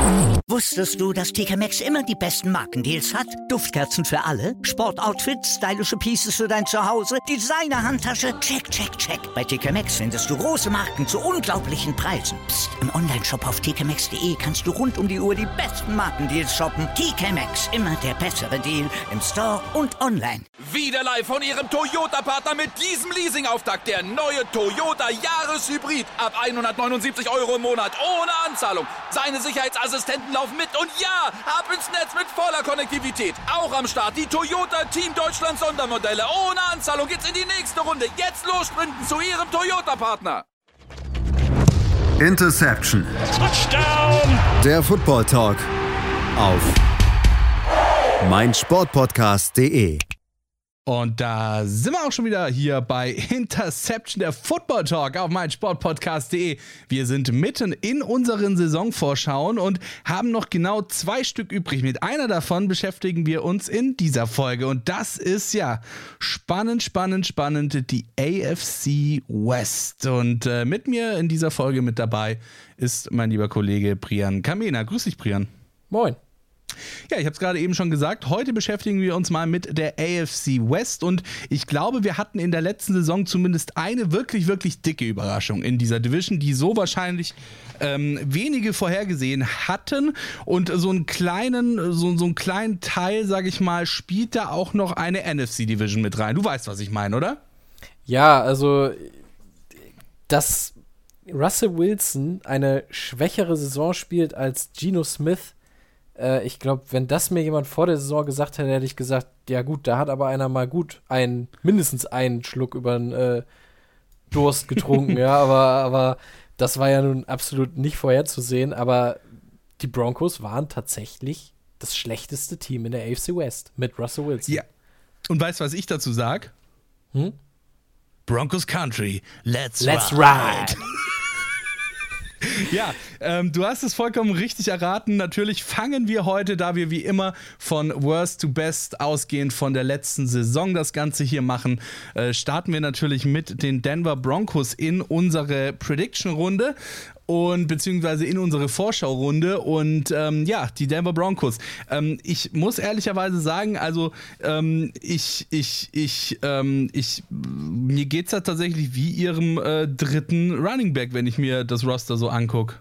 Wusstest du, dass TK Maxx immer die besten Markendeals hat? Duftkerzen für alle, Sportoutfits, stylische Pieces für dein Zuhause, Designer-Handtasche, check, check, check. Bei TK Maxx findest du große Marken zu unglaublichen Preisen. Psst. Im Onlineshop auf tkmaxx.de kannst du rund um die Uhr die besten Markendeals shoppen. TK Maxx, immer der bessere Deal im Store und online. Wieder live von Ihrem Toyota-Partner mit diesem Leasing-Auftakt. Der neue Toyota Jahreshybrid. Ab 179 € im Monat. Ohne Anzahlung. Seine Sicherheitsassistenten laufen mit. Und ja, ab ins Netz mit voller Konnektivität. Auch am Start die Toyota Team Deutschland Sondermodelle. Ohne Anzahlung geht's in die nächste Runde. Jetzt los sprinten zu Ihrem Toyota-Partner. Interception. Touchdown. Der Football Talk auf meinsportpodcast.de. Und da sind wir auch schon wieder hier bei Interception, der Football Talk auf meinsportpodcast.de. Wir sind mitten in unseren Saisonvorschauen und haben noch genau 2 Stück übrig. Mit einer davon beschäftigen wir uns in dieser Folge. Und das ist ja spannend, die AFC West. Und mit mir in dieser Folge mit dabei ist mein lieber Kollege Priyan Kamena. Grüß dich, Priyan. Moin. Ja, ich habe es gerade eben schon gesagt, heute beschäftigen wir uns mal mit der AFC West und ich glaube, wir hatten in der letzten Saison zumindest eine wirklich, wirklich dicke Überraschung in dieser Division, die so wahrscheinlich wenige vorhergesehen hatten und so einen kleinen Teil, sage ich mal, spielt da auch noch eine NFC Division mit rein. Du weißt, was ich meine, oder? Ja, also, dass Russell Wilson eine schwächere Saison spielt als Geno Smith, ich glaube, wenn das mir jemand vor der Saison gesagt hätte, hätte ich gesagt, ja gut, da hat aber einer mal gut mindestens einen Schluck über den Durst getrunken, ja, aber das war ja nun absolut nicht vorherzusehen, aber die Broncos waren tatsächlich das schlechteste Team in der AFC West mit Russell Wilson. Ja, und weißt du, was ich dazu sag? Broncos Country, let's ride. Ja, du hast es vollkommen richtig erraten. Natürlich fangen wir heute, da wir wie immer von Worst to Best ausgehend von der letzten Saison das Ganze hier machen, starten wir natürlich mit den Denver Broncos in unsere Prediction-Runde und beziehungsweise in unsere Vorschau-Runde und die Denver Broncos. Ich muss ehrlicherweise sagen, also mir geht's da tatsächlich wie ihrem dritten Running Back, wenn ich mir das Roster so angucke.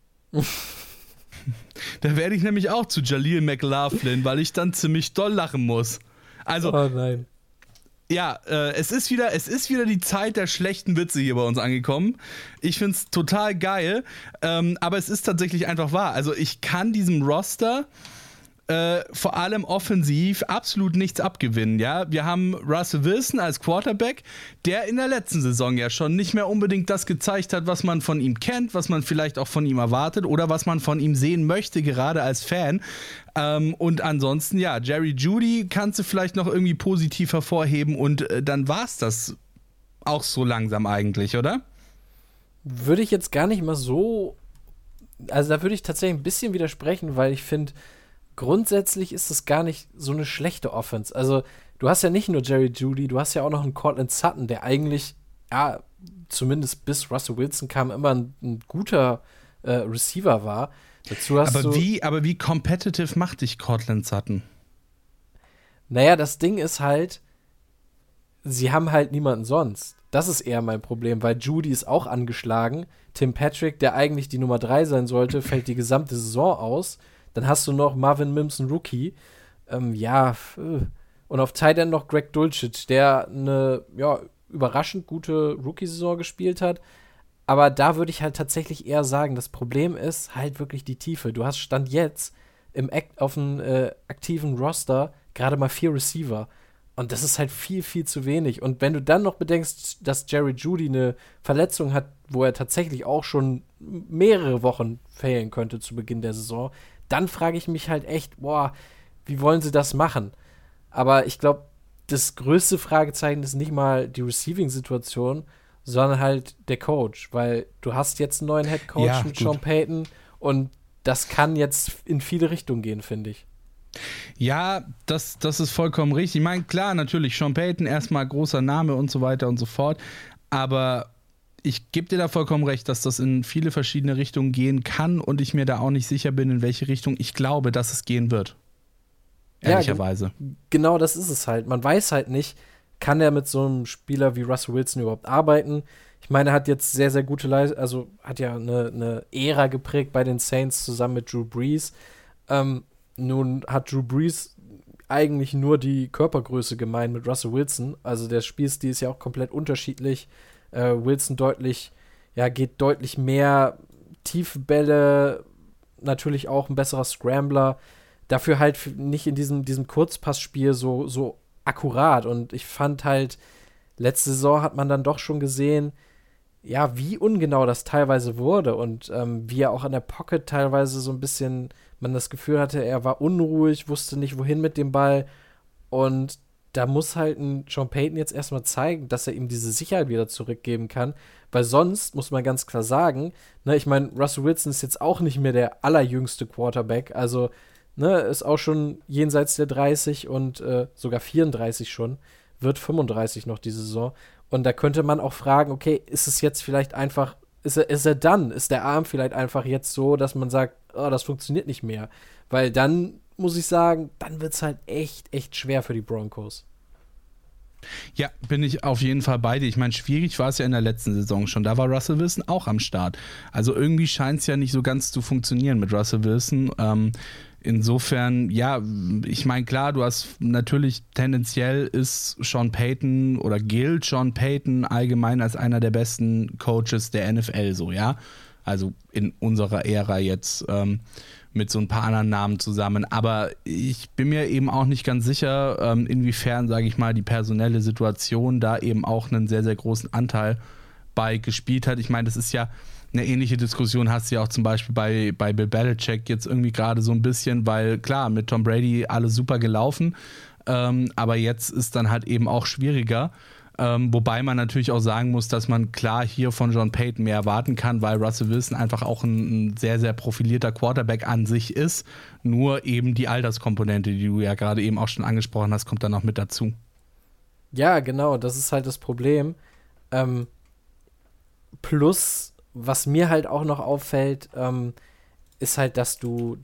Da werde ich nämlich auch zu Jaleel McLaughlin, weil ich dann ziemlich doll lachen muss. Also, oh nein. Ja, es ist wieder die Zeit der schlechten Witze hier bei uns angekommen. Ich find's total geil, aber es ist tatsächlich einfach wahr. Also ich kann diesem Roster vor allem offensiv absolut nichts abgewinnen. Ja, wir haben Russell Wilson als Quarterback, der in der letzten Saison ja schon nicht mehr unbedingt das gezeigt hat, was man von ihm kennt, was man vielleicht auch von ihm erwartet oder was man von ihm sehen möchte, gerade als Fan. Und ansonsten, ja, Jerry Jeudy kannst du vielleicht noch irgendwie positiv hervorheben und dann war's das auch so langsam eigentlich, oder? Würde ich jetzt gar nicht mal so, also da würde ich tatsächlich ein bisschen widersprechen, weil ich finde, grundsätzlich ist es gar nicht so eine schlechte Offense. Also du hast ja nicht nur Jerry Jeudy, du hast ja auch noch einen Cortland Sutton, der eigentlich, ja, zumindest bis Russell Wilson kam, immer ein guter Receiver war. Dazu hast aber wie competitive macht dich Cortland Sutton? Naja, das Ding ist halt, sie haben halt niemanden sonst. Das ist eher mein Problem, weil Jeudy ist auch angeschlagen. Tim Patrick, der eigentlich die Nummer 3 sein sollte, fällt die gesamte Saison aus. Dann hast du noch Marvin Mims, ein Rookie. Und auf Tight End noch Greg Dulcich, der eine überraschend gute Rookie-Saison gespielt hat. Aber da würde ich halt tatsächlich eher sagen, das Problem ist halt wirklich die Tiefe. Du hast Stand jetzt auf dem aktiven Roster gerade mal 4 Receiver. Und das ist halt viel, viel zu wenig. Und wenn du dann noch bedenkst, dass Jerry Jeudy eine Verletzung hat, wo er tatsächlich auch schon mehrere Wochen fehlen könnte zu Beginn der Saison, dann frage ich mich halt echt, wie wollen sie das machen? Aber ich glaube, das größte Fragezeichen ist nicht mal die Receiving-Situation, sondern halt der Coach, weil du hast jetzt einen neuen Head-Coach mit Sean Payton und das kann jetzt in viele Richtungen gehen, finde ich. Ja, das ist vollkommen richtig. Ich meine, klar, natürlich, Sean Payton erstmal großer Name und so weiter und so fort, aber ich gebe dir da vollkommen recht, dass das in viele verschiedene Richtungen gehen kann und ich mir da auch nicht sicher bin, in welche Richtung ich glaube, dass es gehen wird. Ehrlicherweise. Ja, genau das ist es halt. Man weiß halt nicht, kann er mit so einem Spieler wie Russell Wilson überhaupt arbeiten? Ich meine, er hat jetzt sehr, sehr gute Leistung, also hat ja eine Ära geprägt bei den Saints zusammen mit Drew Brees. Nun hat Drew Brees eigentlich nur die Körpergröße gemein mit Russell Wilson. Also der Spielstil ist ja auch komplett unterschiedlich. Wilson geht deutlich mehr tiefe Bälle, natürlich auch ein besserer Scrambler. Dafür halt nicht in diesem Kurzpassspiel so akkurat. Und ich fand halt, letzte Saison hat man dann doch schon gesehen, ja, wie ungenau das teilweise wurde und wie er auch an der Pocket teilweise so ein bisschen, man das Gefühl hatte, er war unruhig, wusste nicht, wohin mit dem Ball. Und da muss halt ein Sean Payton jetzt erstmal zeigen, dass er ihm diese Sicherheit wieder zurückgeben kann, weil sonst muss man ganz klar sagen, ne, ich meine, Russell Wilson ist jetzt auch nicht mehr der allerjüngste Quarterback, also ne, ist auch schon jenseits der 30 und sogar 34 schon, wird 35 noch diese Saison. Und da könnte man auch fragen, okay, ist es jetzt vielleicht einfach, ist der Arm vielleicht einfach jetzt so, dass man sagt, oh, das funktioniert nicht mehr. Weil dann, muss ich sagen, dann wird es halt echt, echt schwer für die Broncos. Ja, bin ich auf jeden Fall bei dir. Ich meine, schwierig war es ja in der letzten Saison schon. Da war Russell Wilson auch am Start. Also irgendwie scheint es ja nicht so ganz zu funktionieren mit Russell Wilson. Insofern, ja, ich meine, klar, du hast natürlich tendenziell ist Sean Payton oder gilt Sean Payton allgemein als einer der besten Coaches der NFL so, ja. Also in unserer Ära jetzt mit so ein paar anderen Namen zusammen. Aber ich bin mir eben auch nicht ganz sicher, inwiefern, sage ich mal, die personelle Situation da eben auch einen sehr, sehr großen Anteil bei gespielt hat. Ich meine, das ist ja eine ähnliche Diskussion hast du ja auch zum Beispiel bei Bill Belichick jetzt irgendwie gerade so ein bisschen, weil klar, mit Tom Brady alles super gelaufen, aber jetzt ist dann halt eben auch schwieriger. Wobei man natürlich auch sagen muss, dass man klar hier von Sean Payton mehr erwarten kann, weil Russell Wilson einfach auch ein sehr, sehr profilierter Quarterback an sich ist. Nur eben die Alterskomponente, die du ja gerade eben auch schon angesprochen hast, kommt dann noch mit dazu. Ja, genau, das ist halt das Problem. Plus, was mir halt auch noch auffällt, ist halt, dass du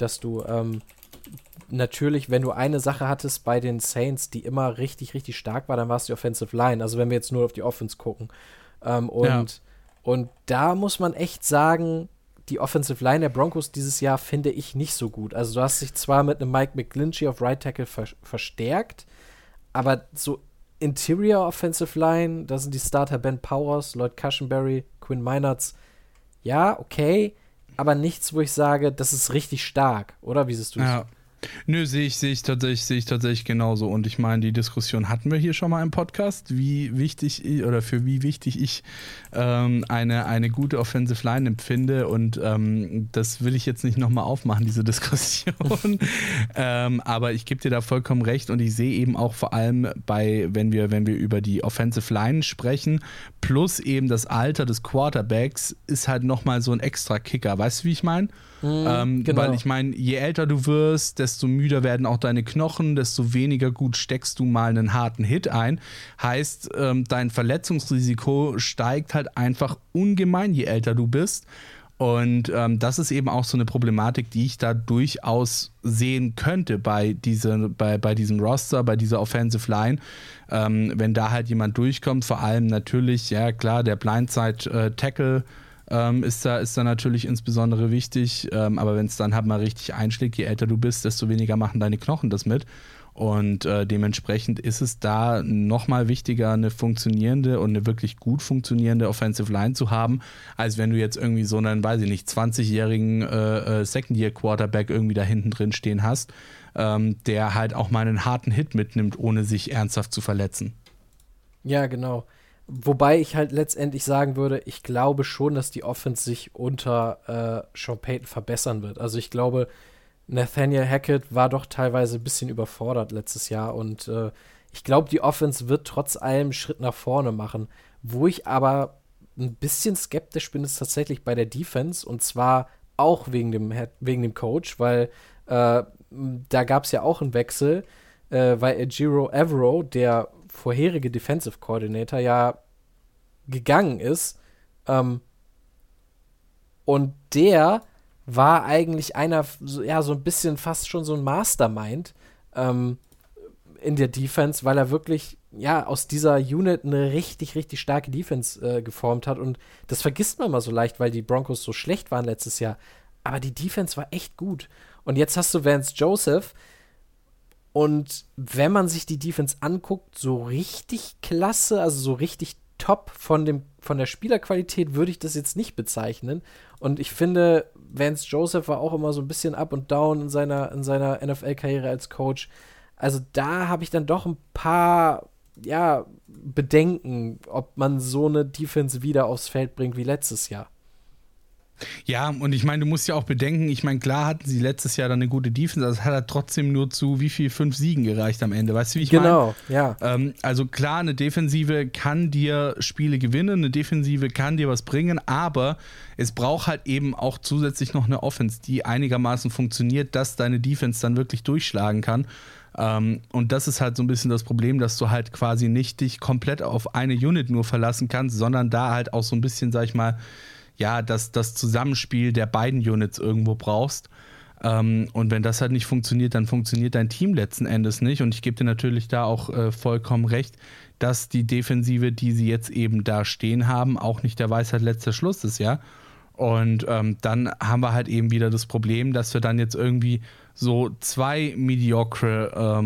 natürlich, wenn du eine Sache hattest bei den Saints, die immer richtig, richtig stark war, dann war es die Offensive Line. Also wenn wir jetzt nur auf die Offense gucken. Und da muss man echt sagen, die Offensive Line der Broncos dieses Jahr finde ich nicht so gut. Also du hast dich zwar mit einem Mike McGlinchey auf Right Tackle verstärkt, aber so Interior Offensive Line, da sind die Starter Ben Powers, Lloyd Cushenberry, Quinn Meinerz. Ja, okay, aber nichts, wo ich sage, das ist richtig stark, oder? Wie siehst du das? Ja. Nö, sehe ich tatsächlich genauso. Und ich meine, die Diskussion hatten wir hier schon mal im Podcast, wie wichtig ich eine gute Offensive Line empfinde. Und das will ich jetzt nicht nochmal aufmachen, diese Diskussion. Aber ich gebe dir da vollkommen recht. Und ich sehe eben auch vor allem wenn wir über die Offensive Line sprechen, plus eben das Alter des Quarterbacks, ist halt nochmal so ein extra Kicker. Weißt du, wie ich meine? Genau. Weil ich meine, je älter du wirst, desto müder werden auch deine Knochen, desto weniger gut steckst du mal einen harten Hit ein. Heißt, dein Verletzungsrisiko steigt halt einfach ungemein, je älter du bist. Und das ist eben auch so eine Problematik, die ich da durchaus sehen könnte bei diesem Roster, bei dieser Offensive Line. Wenn da halt jemand durchkommt, vor allem natürlich, ja klar, der Blindside-Tackle ist da natürlich insbesondere wichtig, aber wenn es dann halt mal richtig einschlägt, je älter du bist, desto weniger machen deine Knochen das mit und dementsprechend ist es da nochmal wichtiger, eine funktionierende und eine wirklich gut funktionierende Offensive Line zu haben, als wenn du jetzt irgendwie so einen, weiß ich nicht, 20-jährigen Second-Year-Quarterback irgendwie da hinten drin stehen hast, der halt auch mal einen harten Hit mitnimmt, ohne sich ernsthaft zu verletzen. Ja, genau. Wobei ich halt letztendlich sagen würde, ich glaube schon, dass die Offense sich unter Sean Payton verbessern wird. Also ich glaube, Nathaniel Hackett war doch teilweise ein bisschen überfordert letztes Jahr und ich glaube, die Offense wird trotz allem einen Schritt nach vorne machen. Wo ich aber ein bisschen skeptisch bin, ist tatsächlich bei der Defense und zwar auch wegen dem Coach, weil da gab es ja auch einen Wechsel, weil Ejiro Evero, der vorherige Defensive Coordinator, ja gegangen ist Und der war eigentlich einer, so ein bisschen fast schon so ein Mastermind in der Defense, weil er wirklich aus dieser Unit eine richtig, richtig starke Defense geformt hat. Und das vergisst man mal so leicht, weil die Broncos so schlecht waren letztes Jahr. Aber die Defense war echt gut. Und jetzt hast du Vance Joseph. Und wenn man sich die Defense anguckt, so richtig klasse, also so richtig top von der Spielerqualität würde ich das jetzt nicht bezeichnen. Und ich finde, Vance Joseph war auch immer so ein bisschen up und down in seiner NFL-Karriere als Coach. Also da habe ich dann doch ein paar Bedenken, ob man so eine Defense wieder aufs Feld bringt wie letztes Jahr. Ja, und ich meine, du musst ja auch bedenken, ich meine, klar hatten sie letztes Jahr dann eine gute Defense, also es hat trotzdem nur zu 5 Siegen gereicht am Ende, weißt du, wie ich meine? Genau, ja. Also klar, eine Defensive kann dir Spiele gewinnen, eine Defensive kann dir was bringen, aber es braucht halt eben auch zusätzlich noch eine Offense, die einigermaßen funktioniert, dass deine Defense dann wirklich durchschlagen kann. Und das ist halt so ein bisschen das Problem, dass du halt quasi nicht dich komplett auf eine Unit nur verlassen kannst, sondern da halt auch so ein bisschen, sag ich mal, das Zusammenspiel der beiden Units irgendwo brauchst. Und wenn das halt nicht funktioniert, dann funktioniert dein Team letzten Endes nicht. Und ich gebe dir natürlich da auch vollkommen recht, dass die Defensive, die sie jetzt eben da stehen haben, auch nicht der Weisheit letzter Schluss ist, ja. Und dann haben wir halt eben wieder das Problem, dass wir dann jetzt irgendwie so 2 mediocre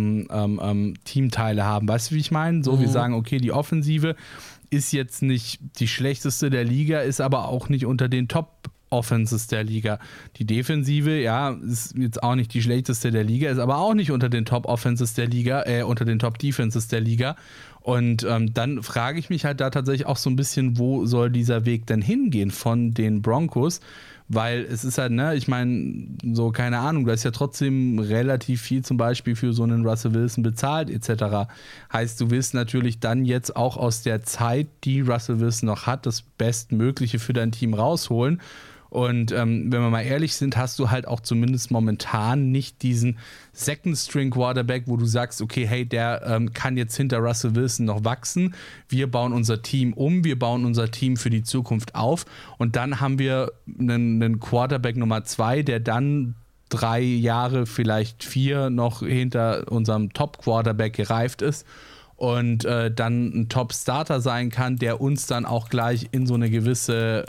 Teamteile haben. Weißt du, wie ich meine? So, wir sagen, okay, die Offensive ist jetzt nicht die schlechteste der Liga, ist aber auch nicht unter den Top-Offenses der Liga. Die Defensive, ist jetzt auch nicht die schlechteste der Liga, ist aber auch nicht unter den Top-Offenses der Liga, unter den Top-Defenses der Liga. Und dann frage ich mich halt da tatsächlich auch so ein bisschen, wo soll dieser Weg denn hingehen von den Broncos? Weil es ist halt, ich meine, so keine Ahnung, du hast ja trotzdem relativ viel zum Beispiel für so einen Russell Wilson bezahlt etc. Heißt, du willst natürlich dann jetzt auch aus der Zeit, die Russell Wilson noch hat, das Bestmögliche für dein Team rausholen. Und wenn wir mal ehrlich sind, hast du halt auch zumindest momentan nicht diesen Second-String-Quarterback, wo du sagst, okay, hey, der kann jetzt hinter Russell Wilson noch wachsen. Wir bauen unser Team um, wir bauen unser Team für die Zukunft auf. Und dann haben wir einen Quarterback Nummer 2, der dann 3 Jahre, vielleicht 4 noch hinter unserem Top-Quarterback gereift ist. Und dann ein Top-Starter sein kann, der uns dann auch gleich in so eine gewisse,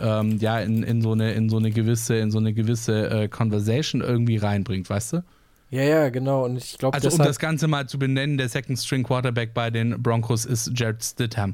in so eine gewisse Conversation irgendwie reinbringt, weißt du? Ja, genau. Und ich glaube, also um das Ganze mal zu benennen, der Second-String-Quarterback bei den Broncos ist Jarrett Stidham.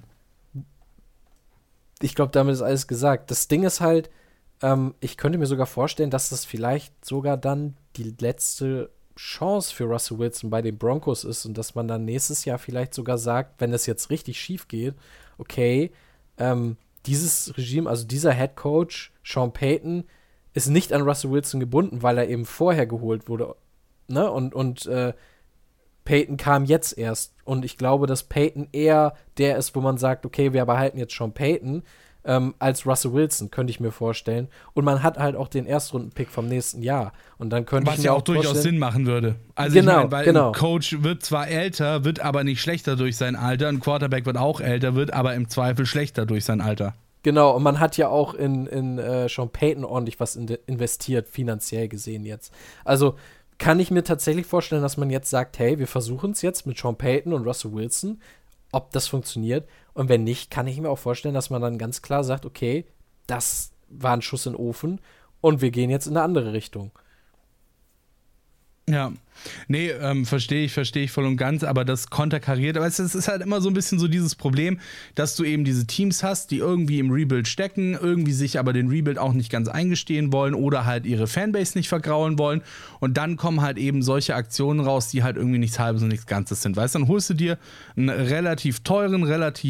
Ich glaube, damit ist alles gesagt. Das Ding ist halt, ich könnte mir sogar vorstellen, dass das vielleicht sogar dann die letzte Chance für Russell Wilson bei den Broncos ist und dass man dann nächstes Jahr vielleicht sogar sagt, wenn es jetzt richtig schief geht, okay, dieses Regime, also dieser Head Coach, Sean Payton, ist nicht an Russell Wilson gebunden, weil er eben vorher geholt wurde, ne? Und Payton kam jetzt erst. Und ich glaube, dass Payton eher der ist, wo man sagt, okay, wir behalten jetzt Sean Payton, als Russell Wilson, könnte ich mir vorstellen. Und man hat halt auch den Erstrunden-Pick vom nächsten Jahr. Und dann könnte was ich mir ja auch vorstellen, durchaus Sinn machen würde. Also genau, ich meine, weil ein Coach wird zwar älter, wird aber nicht schlechter durch sein Alter. Ein Quarterback wird auch älter, wird aber im Zweifel schlechter durch sein Alter. Genau, und man hat ja auch in Sean Payton ordentlich was investiert, finanziell gesehen jetzt. Also kann ich mir tatsächlich vorstellen, dass man jetzt sagt, hey, wir versuchen es jetzt mit Sean Payton und Russell Wilson, ob das funktioniert. Und wenn nicht, kann ich mir auch vorstellen, dass man dann ganz klar sagt, okay, das war ein Schuss in den Ofen und wir gehen jetzt in eine andere Richtung. Ja, nee, verstehe ich voll und ganz, aber das konterkariert, aber es ist halt immer so ein bisschen so dieses Problem, dass du eben diese Teams hast, die irgendwie im Rebuild stecken, irgendwie sich aber den Rebuild auch nicht ganz eingestehen wollen oder halt ihre Fanbase nicht vergraulen wollen und dann kommen halt eben solche Aktionen raus, die halt irgendwie nichts Halbes und nichts Ganzes sind, weißt du, dann holst du dir einen relativ teuren,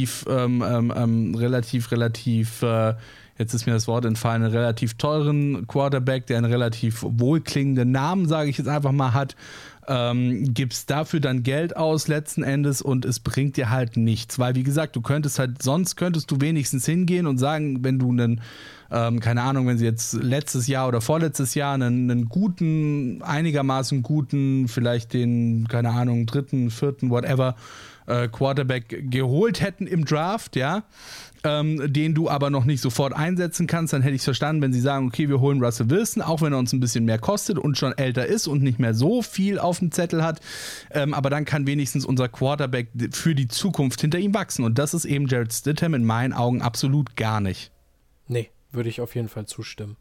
jetzt ist mir das Wort entfallen, einen relativ teuren Quarterback, der einen relativ wohlklingenden Namen, sage ich jetzt einfach mal, hat, gibst dafür dann Geld aus letzten Endes und es bringt dir halt nichts, weil wie gesagt, sonst könntest du wenigstens hingehen und sagen, wenn du einen, keine Ahnung, wenn sie jetzt letztes Jahr oder vorletztes Jahr einen guten, einigermaßen guten, vielleicht den, keine Ahnung, 3., 4., whatever, Quarterback geholt hätten im Draft, ja, den du aber noch nicht sofort einsetzen kannst, dann hätte ich es verstanden, wenn sie sagen, okay, wir holen Russell Wilson, auch wenn er uns ein bisschen mehr kostet und schon älter ist und nicht mehr so viel auf dem Zettel hat, aber dann kann wenigstens unser Quarterback für die Zukunft hinter ihm wachsen und das ist eben Jarrett Stidham in meinen Augen absolut gar nicht. Nee, würde ich auf jeden Fall zustimmen.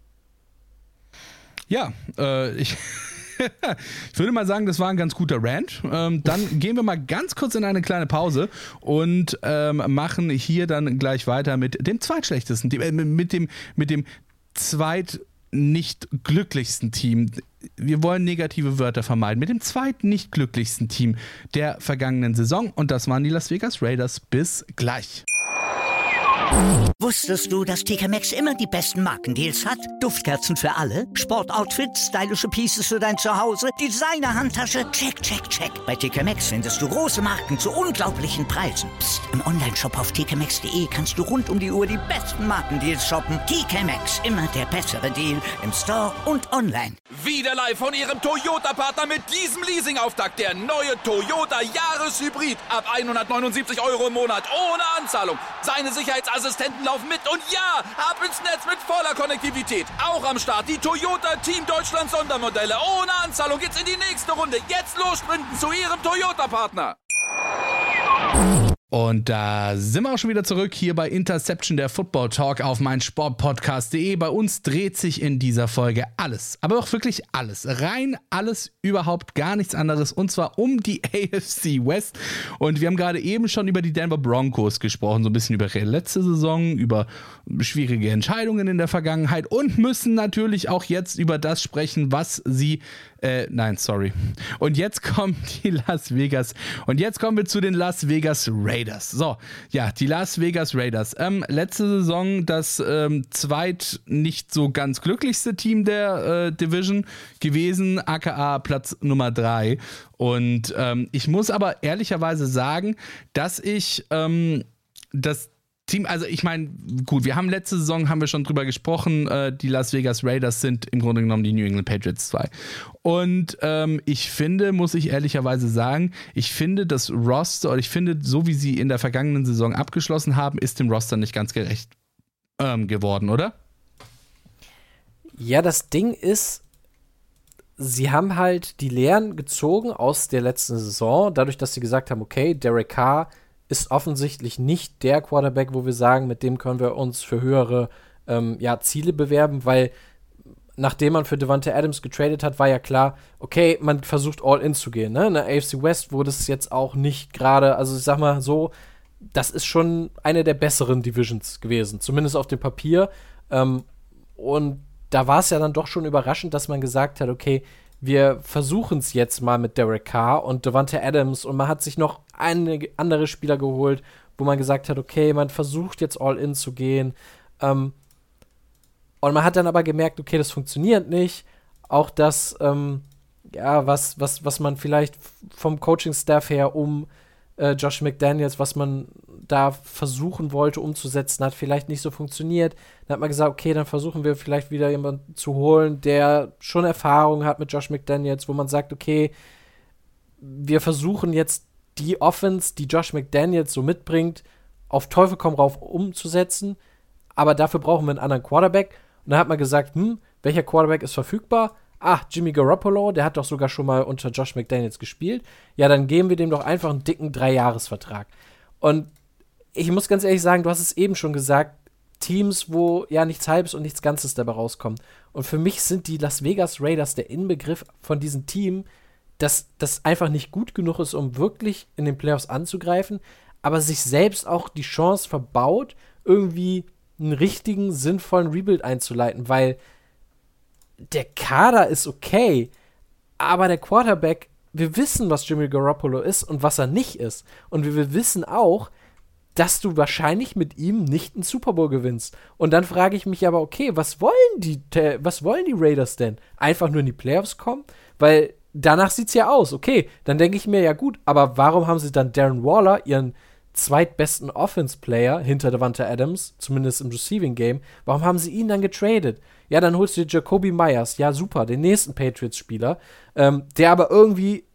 Ja, ich würde mal sagen, das war ein ganz guter Rant. Dann gehen wir mal ganz kurz in eine kleine Pause und machen hier dann gleich weiter mit dem zweitschlechtesten Team, mit dem zweit-nicht glücklichsten Team. Wir wollen negative Wörter vermeiden. Mit dem zweit-nicht glücklichsten Team der vergangenen Saison und das waren die Las Vegas Raiders. Bis gleich. Wusstest du, dass TK Maxx immer die besten Markendeals hat? Duftkerzen für alle, Sportoutfits, stylische Pieces für dein Zuhause, Designer-Handtasche, check, check, check. Bei TK Maxx findest du große Marken zu unglaublichen Preisen. Psst. Im Onlineshop auf tkmaxx.de kannst du rund um die Uhr die besten Markendeals shoppen. TK Maxx, immer der bessere Deal im Store und online. Wieder live von Ihrem Toyota-Partner mit diesem Leasing-Auftakt. Der neue Toyota Jahreshybrid. Ab 179 € im Monat. Ohne Anzahlung. Seine Sicherheitsassistenten laufen mit. Und ja, ab ins Netz mit voller Konnektivität. Auch am Start die Toyota Team Deutschland Sondermodelle. Ohne Anzahlung geht's in die nächste Runde. Jetzt los sprinten zu Ihrem Toyota-Partner. Und da sind wir auch schon wieder zurück hier bei Interception, der Football Talk auf meinsportpodcast.de. Bei uns dreht sich in dieser Folge alles, aber auch wirklich alles, rein alles, überhaupt gar nichts anderes und zwar um die AFC West. Und wir haben gerade eben schon über die Denver Broncos gesprochen, so ein bisschen über ihre letzte Saison, über schwierige Entscheidungen in der Vergangenheit und müssen natürlich auch jetzt über das sprechen, was sie Und jetzt kommen jetzt kommen wir zu den Las Vegas Raiders. So, ja, die Las Vegas Raiders. Letzte Saison das nicht so ganz glücklichste Team der Division gewesen, aka Platz Nummer 3. Und ich muss aber ehrlicherweise sagen, dass ich das Team, also ich meine, gut, letzte Saison haben wir schon drüber gesprochen, die Las Vegas Raiders sind im Grunde genommen die New England Patriots 2. Und ich finde, muss ich ehrlicherweise sagen, das Roster, oder ich finde, so wie sie in der vergangenen Saison abgeschlossen haben, ist dem Roster nicht ganz gerecht geworden, oder? Ja, das Ding ist, sie haben halt die Lehren gezogen aus der letzten Saison, dadurch, dass sie gesagt haben, okay, Derek Carr ist offensichtlich nicht der Quarterback, wo wir sagen, mit dem können wir uns für höhere Ziele bewerben, weil nachdem man für Davante Adams getradet hat, war ja klar, okay, man versucht All-In zu gehen. Ne? In der AFC West wurde es jetzt auch nicht gerade, also ich sag mal so, das ist schon eine der besseren Divisions gewesen, zumindest auf dem Papier. Und da war es ja dann doch schon überraschend, dass man gesagt hat, okay, wir versuchen es jetzt mal mit Derek Carr und Davante Adams und man hat sich noch einige andere Spieler geholt, wo man gesagt hat, okay, man versucht jetzt All-In zu gehen. Und man hat dann aber gemerkt, okay, das funktioniert nicht. Auch das, was man vielleicht vom Coaching-Staff her Josh McDaniels, was man da versuchen wollte umzusetzen, hat vielleicht nicht so funktioniert. Dann hat man gesagt, okay, dann versuchen wir vielleicht wieder jemanden zu holen, der schon Erfahrung hat mit Josh McDaniels, wo man sagt, okay, wir versuchen jetzt die Offense, die Josh McDaniels so mitbringt, auf Teufel komm rauf umzusetzen, aber dafür brauchen wir einen anderen Quarterback. Und dann hat man gesagt, welcher Quarterback ist verfügbar? Jimmy Garoppolo, der hat doch sogar schon mal unter Josh McDaniels gespielt. Ja, dann geben wir dem doch einfach einen dicken 3-Jahres-Vertrag. Und ich muss ganz ehrlich sagen, du hast es eben schon gesagt, Teams, wo ja nichts Halbes und nichts Ganzes dabei rauskommt. Und für mich sind die Las Vegas Raiders der Inbegriff von diesem Team, das einfach nicht gut genug ist, um wirklich in den Playoffs anzugreifen, aber sich selbst auch die Chance verbaut, irgendwie einen richtigen, sinnvollen Rebuild einzuleiten, weil der Kader ist okay, aber der Quarterback, wir wissen, was Jimmy Garoppolo ist und was er nicht ist. Und wir wissen auch, dass du wahrscheinlich mit ihm nicht einen Super Bowl gewinnst. Und dann frage ich mich aber, okay, was wollen die Raiders denn? Einfach nur in die Playoffs kommen? Weil danach sieht's ja aus. Okay, dann denke ich mir, ja gut, aber warum haben sie dann Darren Waller, ihren zweitbesten Offense-Player hinter Davante Adams, zumindest im Receiving Game, warum haben sie ihn dann getradet? Ja, dann holst du dir Jacoby Myers, ja super, den nächsten Patriots-Spieler, der aber irgendwie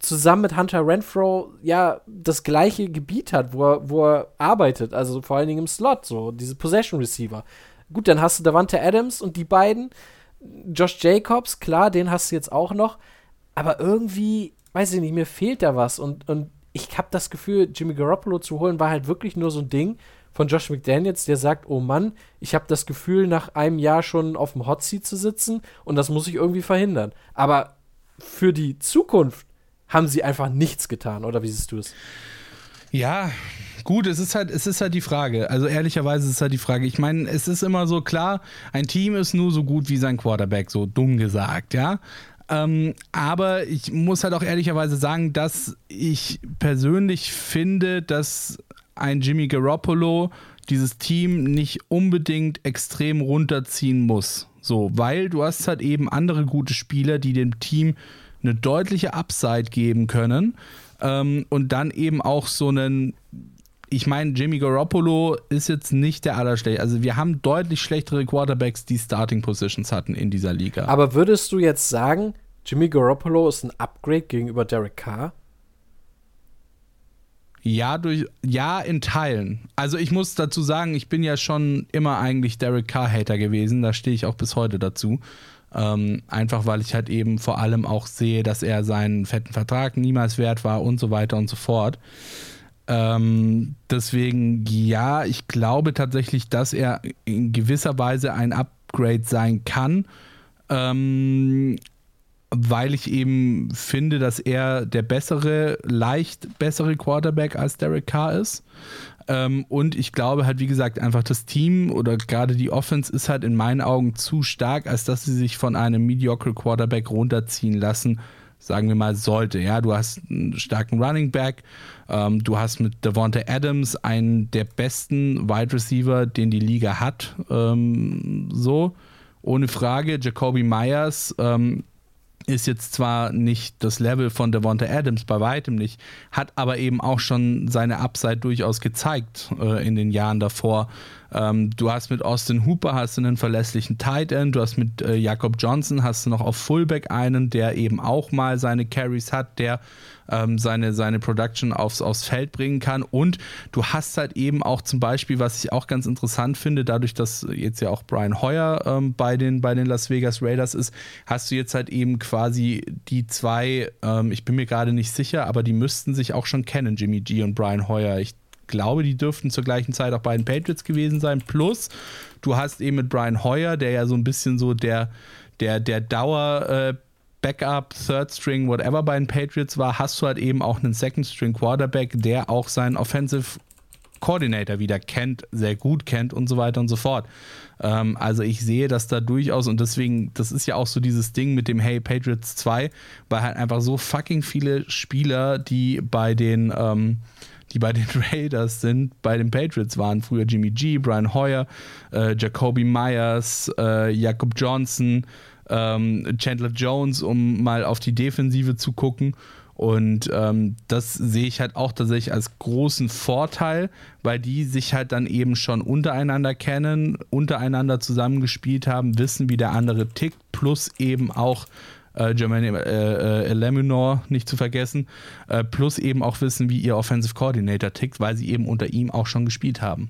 zusammen mit Hunter Renfrow ja das gleiche Gebiet hat, wo er arbeitet, also vor allen Dingen im Slot, so diese Possession Receiver. Gut, dann hast du Davante Adams und die beiden, Josh Jacobs, klar, den hast du jetzt auch noch, aber irgendwie, weiß ich nicht, mir fehlt da was und ich habe das Gefühl, Jimmy Garoppolo zu holen war halt wirklich nur so ein Ding von Josh McDaniels, der sagt, oh Mann, ich habe das Gefühl, nach einem Jahr schon auf dem Hot Seat zu sitzen und das muss ich irgendwie verhindern. Aber für die Zukunft haben sie einfach nichts getan, oder wie siehst du es? Ja, gut, es ist halt die Frage. Also ehrlicherweise ist es halt die Frage. Ich meine, es ist immer so klar, ein Team ist nur so gut wie sein Quarterback, so dumm gesagt, ja. Aber ich muss halt auch ehrlicherweise sagen, dass ich persönlich finde, dass ein Jimmy Garoppolo dieses Team nicht unbedingt extrem runterziehen muss. So, weil du hast halt eben andere gute Spieler, die dem Team eine deutliche Upside geben können und dann eben auch so einen, ich meine, Jimmy Garoppolo ist jetzt nicht der allerschlechteste. Also wir haben deutlich schlechtere Quarterbacks, die Starting Positions hatten in dieser Liga. Aber würdest du jetzt sagen, Jimmy Garoppolo ist ein Upgrade gegenüber Derek Carr? Ja, in Teilen. Also ich muss dazu sagen, ich bin ja schon immer eigentlich Derek Carr-Hater gewesen. Da stehe ich auch bis heute dazu. Einfach weil ich halt eben vor allem auch sehe, dass er seinen fetten Vertrag niemals wert war und so weiter und so fort. Deswegen, ja, ich glaube tatsächlich, dass er in gewisser Weise ein Upgrade sein kann, weil ich eben finde, dass er der leicht bessere Quarterback als Derek Carr ist. Und ich glaube halt, wie gesagt, einfach das Team oder gerade die Offense ist halt in meinen Augen zu stark, als dass sie sich von einem mediocre Quarterback runterziehen lassen, sagen wir mal, sollte. Ja, du hast einen starken Running Back, du hast mit Davante Adams einen der besten Wide Receiver, den die Liga hat, so, ohne Frage. Jacoby Myers ist jetzt zwar nicht das Level von Davante Adams, bei weitem nicht, hat aber eben auch schon seine Upside durchaus gezeigt in den Jahren davor. Du hast mit Austin Hooper hast du einen verlässlichen Tight End, du hast mit Jakob Johnson hast du noch auf Fullback einen, der eben auch mal seine Carries hat, der seine Production aufs Feld bringen kann, und du hast halt eben auch zum Beispiel, was ich auch ganz interessant finde, dadurch, dass jetzt ja auch Brian Hoyer bei den Las Vegas Raiders ist, hast du jetzt halt eben quasi die zwei, ich bin mir gerade nicht sicher, aber die müssten sich auch schon kennen, Jimmy G und Brian Hoyer. Ich glaube, die dürften zur gleichen Zeit auch bei den Patriots gewesen sein. Plus, du hast eben mit Brian Hoyer, der ja so ein bisschen so der Dauer Backup, Third String, whatever bei den Patriots war, hast du halt eben auch einen Second String Quarterback, der auch seinen Offensive Coordinator wieder kennt, sehr gut kennt und so weiter und so fort. Also ich sehe das da durchaus, und deswegen, das ist ja auch so dieses Ding mit dem Hey Patriots 2, weil halt einfach so fucking viele Spieler, die bei den Raiders sind, bei den Patriots waren. Früher Jimmy G, Brian Hoyer, Jacoby Myers, Jakob Johnson, Chandler Jones, um mal auf die Defensive zu gucken. Und das sehe ich halt auch tatsächlich als großen Vorteil, weil die sich halt dann eben schon untereinander kennen, untereinander zusammengespielt haben, wissen, wie der andere tickt, plus eben auch Jermaine Lemonor nicht zu vergessen, plus eben auch wissen, wie ihr Offensive Coordinator tickt, weil sie eben unter ihm auch schon gespielt haben.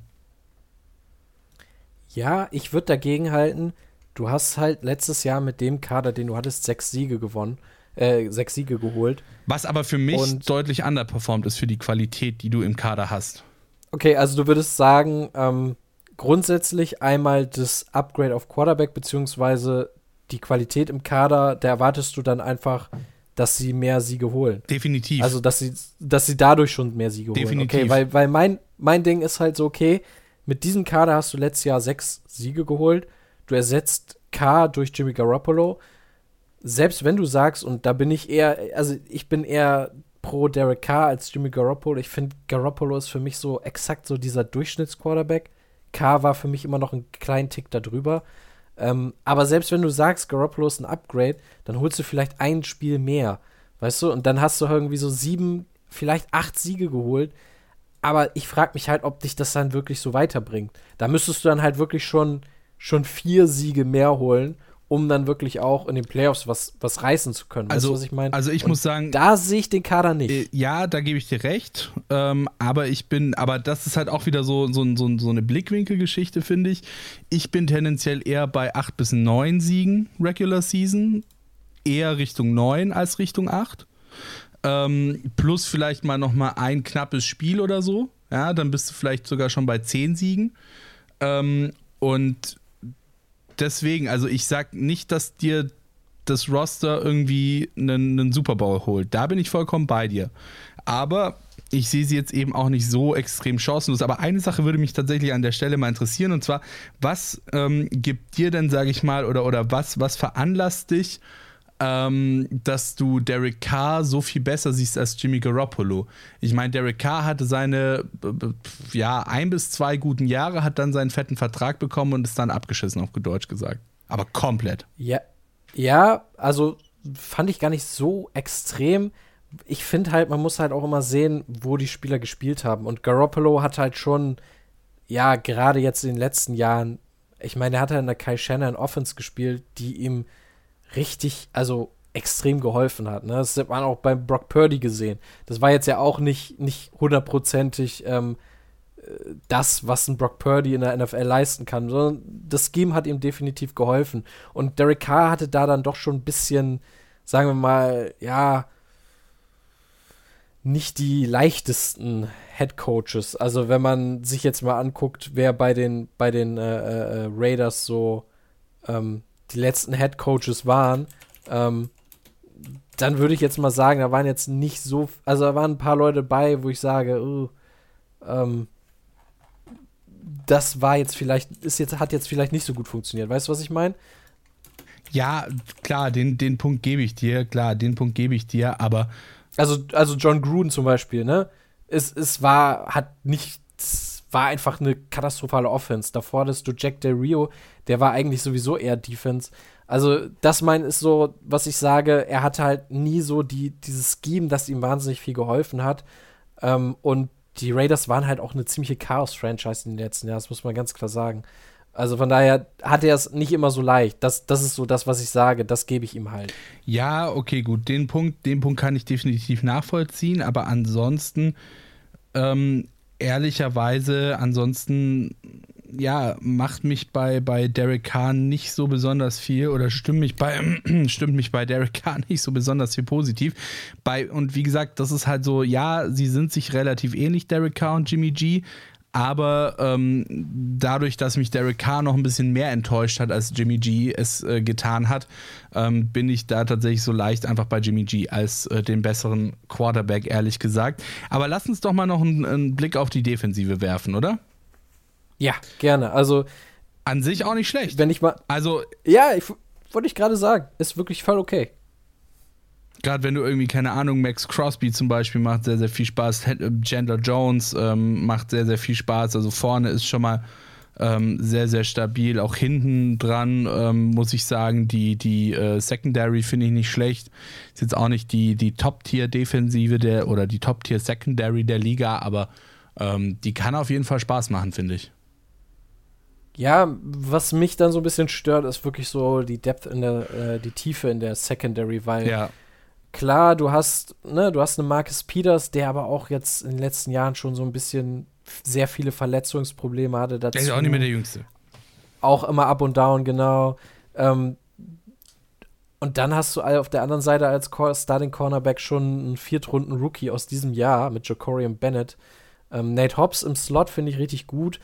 Ja, ich würde dagegen halten, du hast halt letztes Jahr mit dem Kader, den du hattest, 6 Siege geholt. Was aber für mich deutlich underperformt ist für die Qualität, die du im Kader hast. Okay, also du würdest sagen, grundsätzlich einmal das Upgrade auf Quarterback, beziehungsweise die Qualität im Kader, da erwartest du dann einfach, dass sie mehr Siege holen. Definitiv. Also, dass sie dadurch schon mehr Siege holen. Definitiv. Okay, weil mein Ding ist halt so, okay, mit diesem Kader hast du letztes Jahr 6 Siege geholt. Du ersetzt Carr durch Jimmy Garoppolo. Selbst wenn du sagst, und da bin ich bin eher pro Derek Carr als Jimmy Garoppolo. Ich finde, Garoppolo ist für mich so exakt so dieser Durchschnittsquarterback. Carr war für mich immer noch einen kleinen Tick da drüber. Aber selbst wenn du sagst, Garoppolo ist ein Upgrade, dann holst du vielleicht ein Spiel mehr, weißt du? Und dann hast du irgendwie so 7, vielleicht 8 Siege geholt. Aber ich frage mich halt, ob dich das dann wirklich so weiterbringt. Da müsstest du dann halt wirklich schon 4 Siege mehr holen, um dann wirklich auch in den Playoffs was reißen zu können. Weißt du, was ich meine? Also ich muss sagen, da sehe ich den Kader nicht. Ja, da gebe ich dir recht. Aber das ist halt auch wieder so eine Blickwinkelgeschichte, finde ich. Ich bin tendenziell eher bei 8 bis 9 Siegen Regular Season. Eher Richtung 9 als Richtung 8. Plus vielleicht mal nochmal ein knappes Spiel oder so. Ja, dann bist du vielleicht sogar schon bei 10 Siegen. Und deswegen, also ich sag nicht, dass dir das Roster irgendwie einen Super Bowl holt. Da bin ich vollkommen bei dir. Aber ich sehe sie jetzt eben auch nicht so extrem chancenlos. Aber eine Sache würde mich tatsächlich an der Stelle mal interessieren. Und zwar, was gibt dir denn, sage ich mal, oder was veranlasst dich, dass du Derek Carr so viel besser siehst als Jimmy Garoppolo? Ich meine, Derek Carr hatte seine 1 bis 2 guten Jahre, hat dann seinen fetten Vertrag bekommen und ist dann abgeschissen, auf gut Deutsch gesagt. Aber komplett. Ja, also fand ich gar nicht so extrem. Ich finde halt, man muss halt auch immer sehen, wo die Spieler gespielt haben. Und Garoppolo hat halt schon, ja, gerade jetzt in den letzten Jahren, ich meine, er hat ja in der Kai Shanahan Offense gespielt, die ihm richtig, also extrem geholfen hat. Ne? Das hat man auch beim Brock Purdy gesehen. Das war jetzt ja auch nicht 100%ig das, was ein Brock Purdy in der NFL leisten kann, sondern das Scheme hat ihm definitiv geholfen. Und Derek Carr hatte da dann doch schon ein bisschen, sagen wir mal, ja, nicht die leichtesten Head Coaches. Also wenn man sich jetzt mal anguckt, wer bei den Raiders so die letzten Head Coaches waren, dann würde ich jetzt mal sagen, da waren jetzt nicht so, also da waren ein paar Leute bei, wo ich sage, das war jetzt vielleicht, hat jetzt vielleicht nicht so gut funktioniert. Weißt du, was ich meine? Ja, klar, den Punkt gebe ich dir, aber Also John Gruden zum Beispiel, ne? Es war einfach eine katastrophale Offense. Davor hattest du Jack Del Rio, der war eigentlich sowieso eher Defense. Also das ist so, was ich sage, er hatte halt nie so dieses Scheme, das ihm wahnsinnig viel geholfen hat. Und die Raiders waren halt auch eine ziemliche Chaos-Franchise in den letzten Jahren, das muss man ganz klar sagen. Also von daher hat er es nicht immer so leicht. Das ist so das, was ich sage, das gebe ich ihm halt. Ja, okay, gut, den Punkt kann ich definitiv nachvollziehen, aber ansonsten, ehrlicherweise, macht mich bei Derek Carr nicht so besonders viel oder stimmt mich bei Derek Carr nicht so besonders viel positiv. Und wie gesagt, das ist halt so, ja, sie sind sich relativ ähnlich, Derek Carr und Jimmy G, aber dadurch, dass mich Derek Carr noch ein bisschen mehr enttäuscht hat, als Jimmy G es getan hat, bin ich da tatsächlich so leicht einfach bei Jimmy G als den besseren Quarterback, ehrlich gesagt. Aber lass uns doch mal noch einen Blick auf die Defensive werfen, oder? Ja, gerne. Also an sich auch nicht schlecht. Wenn ich mal, ja, wollte ich gerade sagen, ist wirklich voll okay. Gerade wenn du irgendwie, keine Ahnung, Max Crosby zum Beispiel macht sehr, sehr viel Spaß. Chandler Jones macht sehr, sehr viel Spaß. Also vorne ist schon mal sehr, sehr stabil. Auch hinten dran muss ich sagen, die Secondary finde ich nicht schlecht. Ist jetzt auch nicht die Top-Tier-Defensive oder die Top-Tier-Secondary der Liga, aber die kann auf jeden Fall Spaß machen, finde ich. Ja, was mich dann so ein bisschen stört, ist wirklich so die Depth die Tiefe in der Secondary, weil klar, du hast einen Marcus Peters, der aber auch jetzt in den letzten Jahren schon so ein bisschen sehr viele Verletzungsprobleme hatte. Dazu. Der ist auch nicht mehr der Jüngste. Auch immer up und down, genau. Und dann hast du auf der anderen Seite als Starting Cornerback schon einen Viertrunden-Rookie aus diesem Jahr mit Jacorian Bennett. Nate Hobbs im Slot finde ich richtig gut.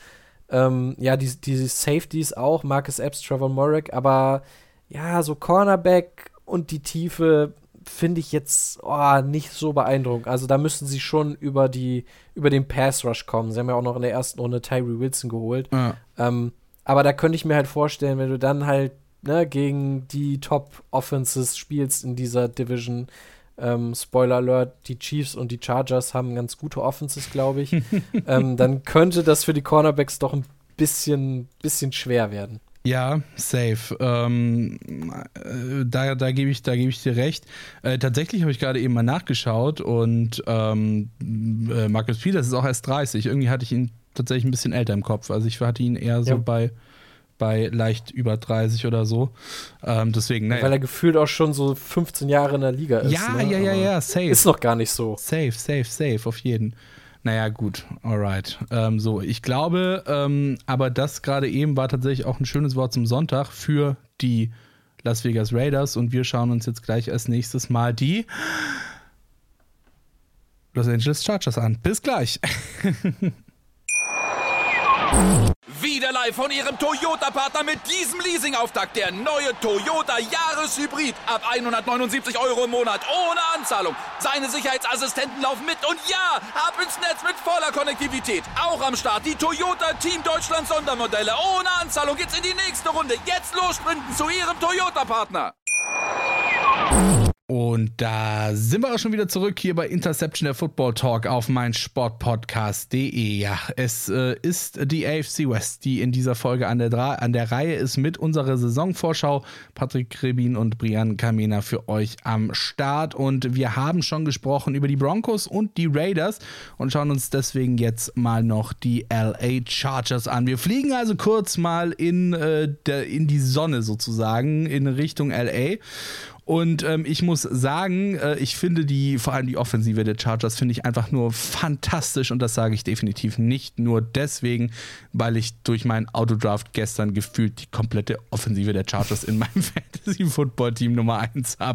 Die Safeties auch, Marcus Epps, Trevor Murray, aber ja, so Cornerback und die Tiefe finde ich jetzt nicht so beeindruckend. Also da müssten sie schon über den Pass Rush kommen. Sie haben ja auch noch in der ersten Runde Tyree Wilson geholt. Ja. Aber da könnte ich mir halt vorstellen, wenn du dann halt gegen die Top Offenses spielst in dieser Division, Spoiler Alert, die Chiefs und die Chargers haben ganz gute Offenses, glaube ich. Dann könnte das für die Cornerbacks doch ein bisschen schwer werden. Ja, safe. Da gebe ich dir recht. Tatsächlich habe ich gerade eben mal nachgeschaut und Marcus Peters ist auch erst 30. Irgendwie hatte ich ihn tatsächlich ein bisschen älter im Kopf. Also ich hatte ihn eher so bei bei leicht über 30 oder so. Deswegen, naja. Weil er gefühlt auch schon so 15 Jahre in der Liga ist. Ja, safe. Ist noch gar nicht so. Safe, auf jeden. Naja, gut, alright. So, ich glaube, aber das gerade eben war tatsächlich auch ein schönes Wort zum Sonntag für die Las Vegas Raiders und wir schauen uns jetzt gleich als nächstes mal die Los Angeles Chargers an. Bis gleich. Wieder live von Ihrem Toyota-Partner mit diesem Leasing-Auftakt. Der neue Toyota Jahreshybrid. Ab 179 € im Monat. Ohne Anzahlung. Seine Sicherheitsassistenten laufen mit. Und ja, ab ins Netz mit voller Konnektivität. Auch am Start die Toyota Team Deutschland Sondermodelle. Ohne Anzahlung geht's in die nächste Runde. Jetzt los sprinten zu Ihrem Toyota-Partner. Und da sind wir auch schon wieder zurück hier bei Interception, der Football Talk auf meinsportpodcast.de. Ja, es ist die AFC West, die in dieser Folge an der Reihe ist mit unserer Saisonvorschau. Patrick Rebin und Brian Kamena für euch am Start. Und wir haben schon gesprochen über die Broncos und die Raiders und schauen uns deswegen jetzt mal noch die LA Chargers an. Wir fliegen also kurz mal in die Sonne sozusagen, in Richtung LA. Und ich muss sagen, ich finde vor allem die Offensive der Chargers finde ich einfach nur fantastisch und das sage ich definitiv nicht nur deswegen, weil ich durch meinen Autodraft gestern gefühlt die komplette Offensive der Chargers in meinem Fantasy-Football-Team Nummer 1 habe.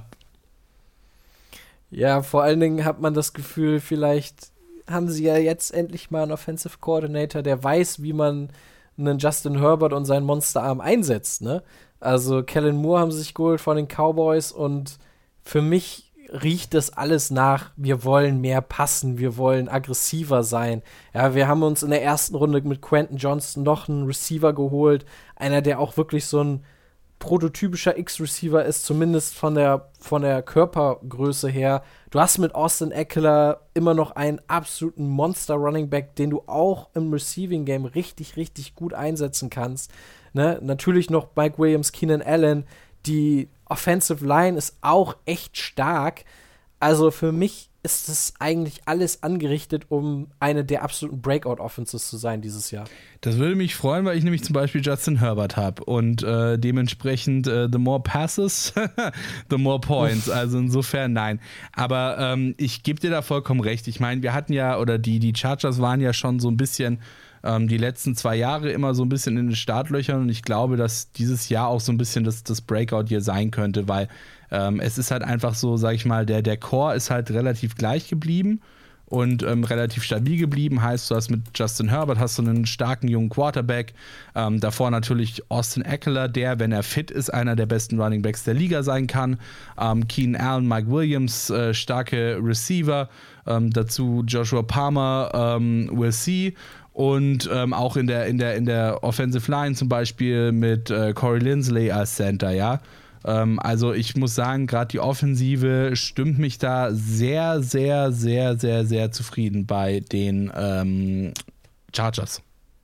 Ja, vor allen Dingen hat man das Gefühl, vielleicht haben sie ja jetzt endlich mal einen Offensive Coordinator, der weiß, wie man einen Justin Herbert und seinen Monsterarm einsetzt, ne? Also Kellen Moore haben sie sich geholt von den Cowboys und für mich riecht das alles nach, wir wollen mehr passen, wir wollen aggressiver sein. Ja, wir haben uns in der ersten Runde mit Quentin Johnston noch einen Receiver geholt, einer, der auch wirklich so ein prototypischer X-Receiver ist, zumindest von der Körpergröße her. Du hast mit Austin Ekeler immer noch einen absoluten Monster-Running-Back, den du auch im Receiving-Game richtig, richtig gut einsetzen kannst. Ne? Natürlich noch Mike Williams, Keenan Allen. Die Offensive Line ist auch echt stark. Also für mich ist das eigentlich alles angerichtet, um eine der absoluten Breakout-Offenses zu sein dieses Jahr. Das würde mich freuen, weil ich nämlich zum Beispiel Justin Herbert habe und dementsprechend the more passes, the more points. Also insofern nein. Aber ich gebe dir da vollkommen recht. Ich meine, wir hatten ja, oder die Chargers waren ja schon so ein bisschen die letzten 2 Jahre immer so ein bisschen in den Startlöchern und ich glaube, dass dieses Jahr auch so ein bisschen das Breakout hier sein könnte, weil es ist halt einfach so, sag ich mal, der Core ist halt relativ gleich geblieben und relativ stabil geblieben. Heißt, du hast mit Justin Herbert hast du einen starken jungen Quarterback. Davor natürlich Austin Ekeler, der, wenn er fit ist, einer der besten Running Backs der Liga sein kann. Keenan Allen, Mike Williams, starke Receiver. Dazu Joshua Palmer, Will See. Und auch in der Offensive Line zum Beispiel mit Corey Linsley als Center, ja. Also ich muss sagen, gerade die Offensive stimmt mich da sehr, sehr, sehr, sehr, sehr zufrieden bei den Chargers.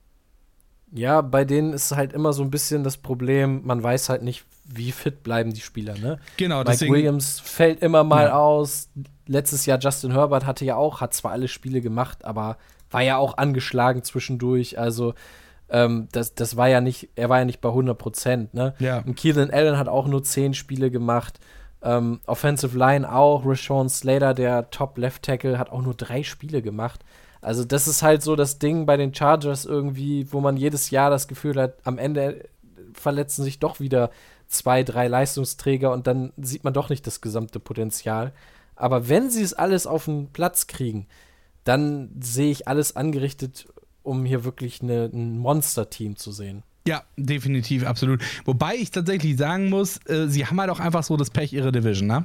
Ja, bei denen ist halt immer so ein bisschen das Problem, man weiß halt nicht, wie fit bleiben die Spieler, ne? Genau, deswegen, Mike Williams fällt immer mal aus. Letztes Jahr Justin Herbert hat zwar alle Spiele gemacht, aber war ja auch angeschlagen zwischendurch, also das war ja nicht, er war ja nicht bei 100%, ne? Ja. Und Keenan Allen hat auch nur 10 Spiele gemacht, Offensive Line auch, Rashawn Slater, der Top Left Tackle, hat auch nur 3 Spiele gemacht. Also das ist halt so das Ding bei den Chargers irgendwie, wo man jedes Jahr das Gefühl hat, am Ende verletzen sich doch wieder 2, 3 Leistungsträger und dann sieht man doch nicht das gesamte Potenzial. Aber wenn sie es alles auf den Platz kriegen, dann sehe ich alles angerichtet, um hier wirklich ein Monster-Team zu sehen. Ja, definitiv, absolut. Wobei ich tatsächlich sagen muss, sie haben halt auch einfach so das Pech ihrer Division, ne?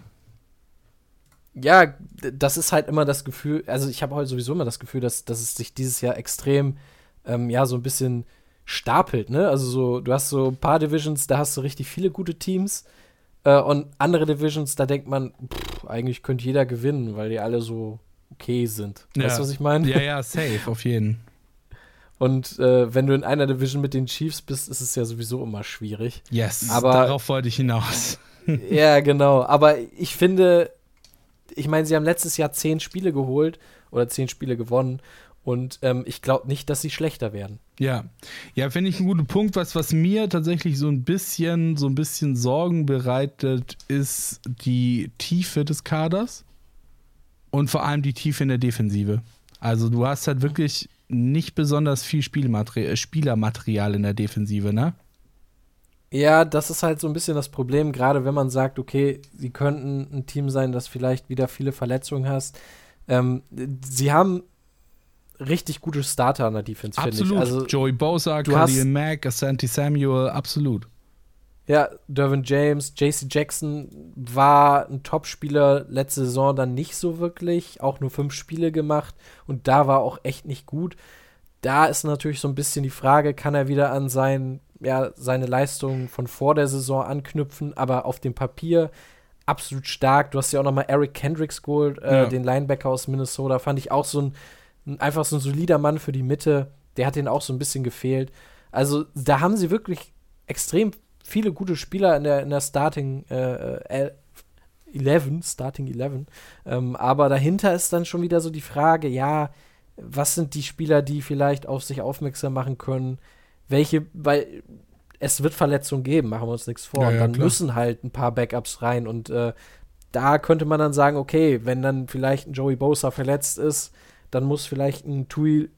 Ja, das ist halt immer das Gefühl, also ich habe heute sowieso immer das Gefühl, dass es sich dieses Jahr extrem, so ein bisschen stapelt, ne? Also so, du hast so ein paar Divisions, da hast du richtig viele gute Teams und andere Divisions, da denkt man, eigentlich könnte jeder gewinnen, weil die alle so okay sind. Weißt du, was ich meine? Ja, safe, auf jeden. Und wenn du in einer Division mit den Chiefs bist, ist es ja sowieso immer schwierig. Yes, aber darauf wollte ich hinaus. Ja, genau. Aber ich finde, ich meine, sie haben letztes Jahr 10 Spiele geholt oder 10 Spiele gewonnen und ich glaube nicht, dass sie schlechter werden. Ja, finde ich einen guten Punkt. Was mir tatsächlich so ein bisschen Sorgen bereitet, ist die Tiefe des Kaders und vor allem die Tiefe in der Defensive. Also du hast halt wirklich nicht besonders viel Spielermaterial in der Defensive, ne? Ja, das ist halt so ein bisschen das Problem, gerade wenn man sagt, okay, sie könnten ein Team sein, das vielleicht wieder viele Verletzungen hast. Sie haben richtig gute Starter an der Defense, finde ich. Absolut. Also, Joey Bosa, Khalil Mack, Asante Samuel, absolut. Ja, Derwin James, JC Jackson war ein Top-Spieler letzte Saison dann nicht so wirklich, auch nur 5 Spiele gemacht und da war auch echt nicht gut. Da ist natürlich so ein bisschen die Frage, kann er wieder an seine Leistungen von vor der Saison anknüpfen, aber auf dem Papier absolut stark. Du hast ja auch nochmal Eric Kendricks geholt, den Linebacker aus Minnesota, fand ich auch einfach so ein solider Mann für die Mitte, der hat denen auch so ein bisschen gefehlt. Also da haben sie wirklich extrem viele gute Spieler in der Starting 11, aber dahinter ist dann schon wieder so die Frage, ja, was sind die Spieler, die vielleicht auf sich aufmerksam machen können, weil es wird Verletzungen geben, machen wir uns nichts vor, und dann klar. Müssen halt ein paar Backups rein und da könnte man dann sagen, okay, wenn dann vielleicht ein Joey Bosa verletzt ist, dann muss vielleicht ein Tui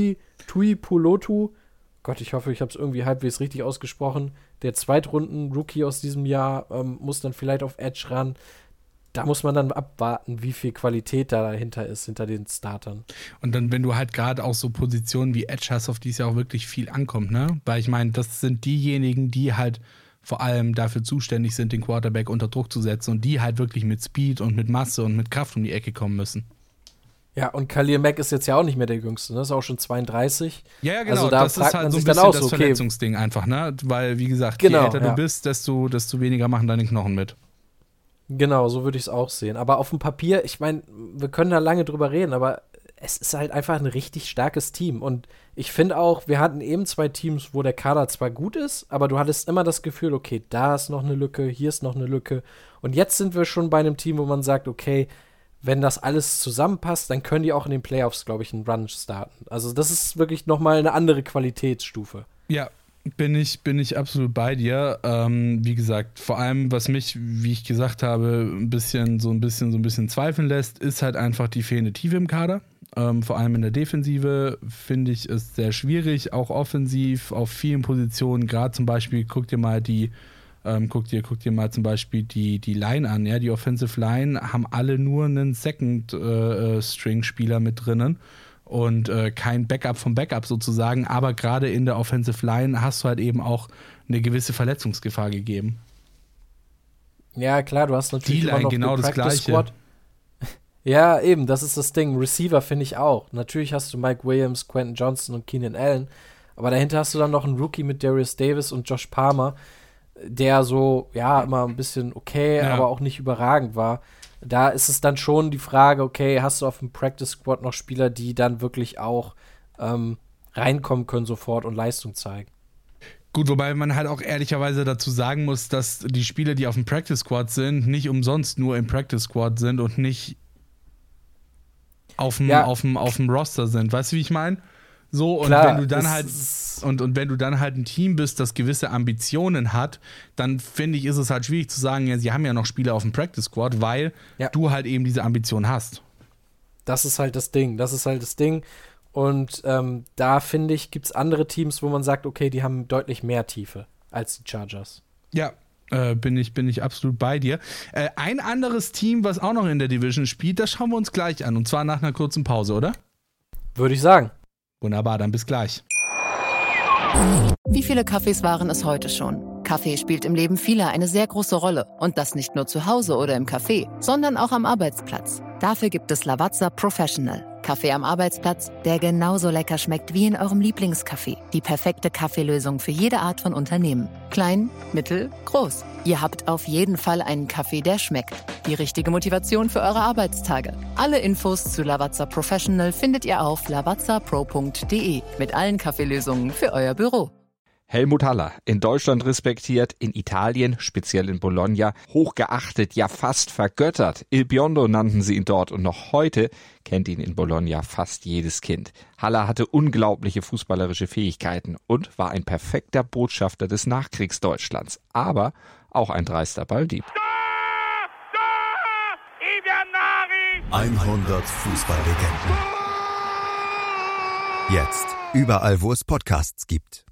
Pulotu, Gott, ich hoffe, ich habe es irgendwie halbwegs richtig ausgesprochen, der Zweitrunden-Rookie aus diesem Jahr muss dann vielleicht auf Edge ran. Da muss man dann abwarten, wie viel Qualität da dahinter ist, hinter den Startern. Und dann, wenn du halt gerade auch so Positionen wie Edge hast, auf die es ja auch wirklich viel ankommt, ne? Weil ich meine, das sind diejenigen, die halt vor allem dafür zuständig sind, den Quarterback unter Druck zu setzen und die halt wirklich mit Speed und mit Masse und mit Kraft um die Ecke kommen müssen. Ja, und Khalil Mack ist jetzt ja auch nicht mehr der Jüngste, ne? Ist auch schon 32. Ja, genau, also da das ist halt so ein bisschen das Verletzungsding einfach, ne? Weil, wie gesagt, je älter du bist, desto weniger machen deine Knochen mit. Genau, so würde ich es auch sehen. Aber auf dem Papier, ich meine, wir können da lange drüber reden, aber es ist halt einfach ein richtig starkes Team. Und ich finde auch, wir hatten eben 2 Teams, wo der Kader zwar gut ist, aber du hattest immer das Gefühl, okay, da ist noch eine Lücke, hier ist noch eine Lücke. Und jetzt sind wir schon bei einem Team, wo man sagt, okay, wenn das alles zusammenpasst, dann können die auch in den Playoffs, glaube ich, einen Run starten. Also das ist wirklich nochmal eine andere Qualitätsstufe. Ja, bin ich absolut bei dir. Wie gesagt, vor allem, was mich, wie ich gesagt habe, ein bisschen zweifeln lässt, ist halt einfach die fehlende Tiefe im Kader. Vor allem in der Defensive finde ich es sehr schwierig, auch offensiv auf vielen Positionen. Gerade zum Beispiel, guck dir mal zum Beispiel die Line an, ja, die Offensive Line haben alle nur einen Second-String-Spieler mit drinnen und kein Backup vom Backup sozusagen, aber gerade in der Offensive Line hast du halt eben auch eine gewisse Verletzungsgefahr gegeben. Ja, klar, du hast natürlich immer noch genau das Gleiche. Squad. Ja, eben, das ist das Ding. Receiver finde ich auch. Natürlich hast du Mike Williams, Quentin Johnson und Keenan Allen, aber dahinter hast du dann noch einen Rookie mit Darius Davis und Josh Palmer, der so, ja, immer ein bisschen okay, aber auch nicht überragend war. Da ist es dann schon die Frage, okay, hast du auf dem Practice Squad noch Spieler, die dann wirklich auch reinkommen können sofort und Leistung zeigen? Gut, wobei man halt auch ehrlicherweise dazu sagen muss, dass die Spieler, die auf dem Practice Squad sind, nicht umsonst nur im Practice Squad sind und nicht auf dem Roster sind. Weißt du, wie ich meine? So, und klar, wenn du dann halt und wenn du dann halt ein Team bist, das gewisse Ambitionen hat, dann finde ich, ist es halt schwierig zu sagen, ja, sie haben ja noch Spieler auf dem Practice Squad, weil du halt eben diese Ambition hast. Das ist halt das Ding. Und da, finde ich, gibt es andere Teams, wo man sagt, okay, die haben deutlich mehr Tiefe als die Chargers. Ja, bin ich absolut bei dir. Ein anderes Team, was auch noch in der Division spielt, das schauen wir uns gleich an. Und zwar nach einer kurzen Pause, oder? Würde ich sagen. Wunderbar, dann bis gleich. Wie viele Kaffees waren es heute schon? Kaffee spielt im Leben vieler eine sehr große Rolle. Und das nicht nur zu Hause oder im Café, sondern auch am Arbeitsplatz. Dafür gibt es Lavazza Professional. Kaffee am Arbeitsplatz, der genauso lecker schmeckt wie in eurem Lieblingscafé. Die perfekte Kaffeelösung für jede Art von Unternehmen. Klein, mittel, groß. Ihr habt auf jeden Fall einen Kaffee, der schmeckt. Die richtige Motivation für eure Arbeitstage. Alle Infos zu Lavazza Professional findet ihr auf lavazzapro.de mit allen Kaffeelösungen für euer Büro. Helmut Haller, in Deutschland respektiert, in Italien, speziell in Bologna, hochgeachtet, ja fast vergöttert. Il Biondo nannten sie ihn dort und noch heute kennt ihn in Bologna fast jedes Kind. Haller hatte unglaubliche fußballerische Fähigkeiten und war ein perfekter Botschafter des Nachkriegsdeutschlands, aber auch ein dreister Balldieb. 100 Fußballlegenden. Jetzt überall, wo es Podcasts gibt.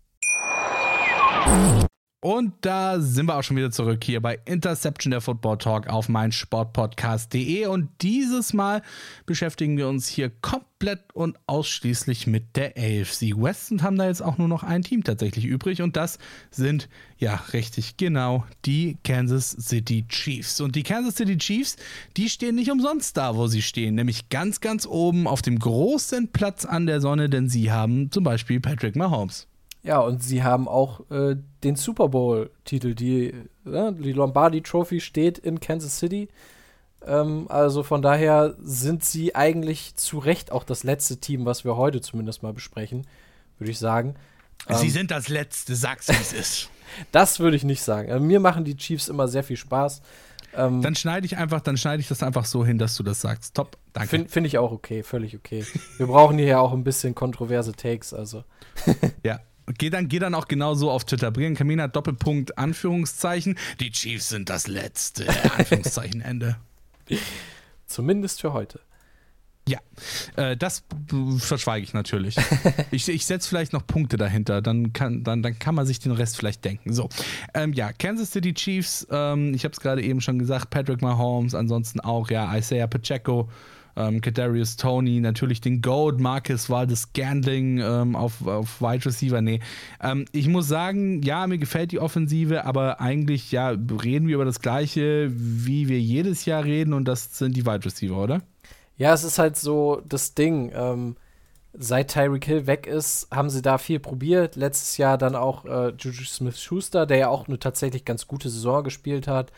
Und da sind wir auch schon wieder zurück hier bei Interception, der Football Talk auf meinsportpodcast.de. Und dieses Mal beschäftigen wir uns hier komplett und ausschließlich mit der AFC West und haben da jetzt auch nur noch ein Team tatsächlich übrig. Und das sind, ja, richtig genau, die Kansas City Chiefs. Und die Kansas City Chiefs, die stehen nicht umsonst da, wo sie stehen. Nämlich ganz, ganz oben auf dem großen Platz an der Sonne, denn sie haben zum Beispiel Patrick Mahomes. Ja, und sie haben auch den Super Bowl-Titel. Die Lombardi-Trophy steht in Kansas City. Also von daher sind sie eigentlich zu Recht auch das letzte Team, was wir heute zumindest mal besprechen, würde ich sagen. Sie sind das Letzte, sag's, wie es ist. Das würde ich nicht sagen. Mir machen die Chiefs immer sehr viel Spaß. Dann schneide ich das einfach so hin, dass du das sagst. Top, danke. Finde ich auch okay, völlig okay. Wir brauchen hier ja auch ein bisschen kontroverse Takes, also. Ja. Geh dann auch genauso auf Twitter. Brian Kamina, Doppelpunkt, Anführungszeichen. Die Chiefs sind das Letzte, Anführungszeichen, Ende. Zumindest für heute. Ja, das verschweige ich natürlich. Ich setze vielleicht noch Punkte dahinter, dann kann man sich den Rest vielleicht denken. So, Kansas City Chiefs, ich habe es gerade eben schon gesagt, Patrick Mahomes, ansonsten auch, ja, Isaiah Pacheco, Kadarius Toney, natürlich den GOAT, Marcus Valdes-Scantling auf Wide Receiver. Ich muss sagen, ja, mir gefällt die Offensive, aber eigentlich, ja, reden wir über das Gleiche, wie wir jedes Jahr reden, und das sind die Wide Receiver, oder? Ja, es ist halt so das Ding. Seit Tyreek Hill weg ist, haben sie da viel probiert. Letztes Jahr dann auch Juju Smith-Schuster, der ja auch eine tatsächlich ganz gute Saison gespielt hat.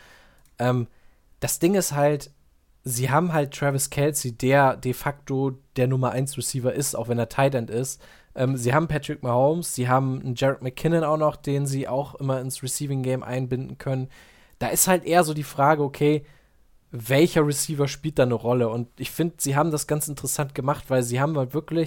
Das Ding ist halt, sie haben halt Travis Kelce, der de facto der Nummer 1 Receiver ist, auch wenn er Tight End ist. Sie haben Patrick Mahomes, sie haben einen Jerick McKinnon auch noch, den sie auch immer ins Receiving Game einbinden können. Da ist halt eher so die Frage, okay, welcher Receiver spielt da eine Rolle? Und ich finde, sie haben das ganz interessant gemacht, weil sie haben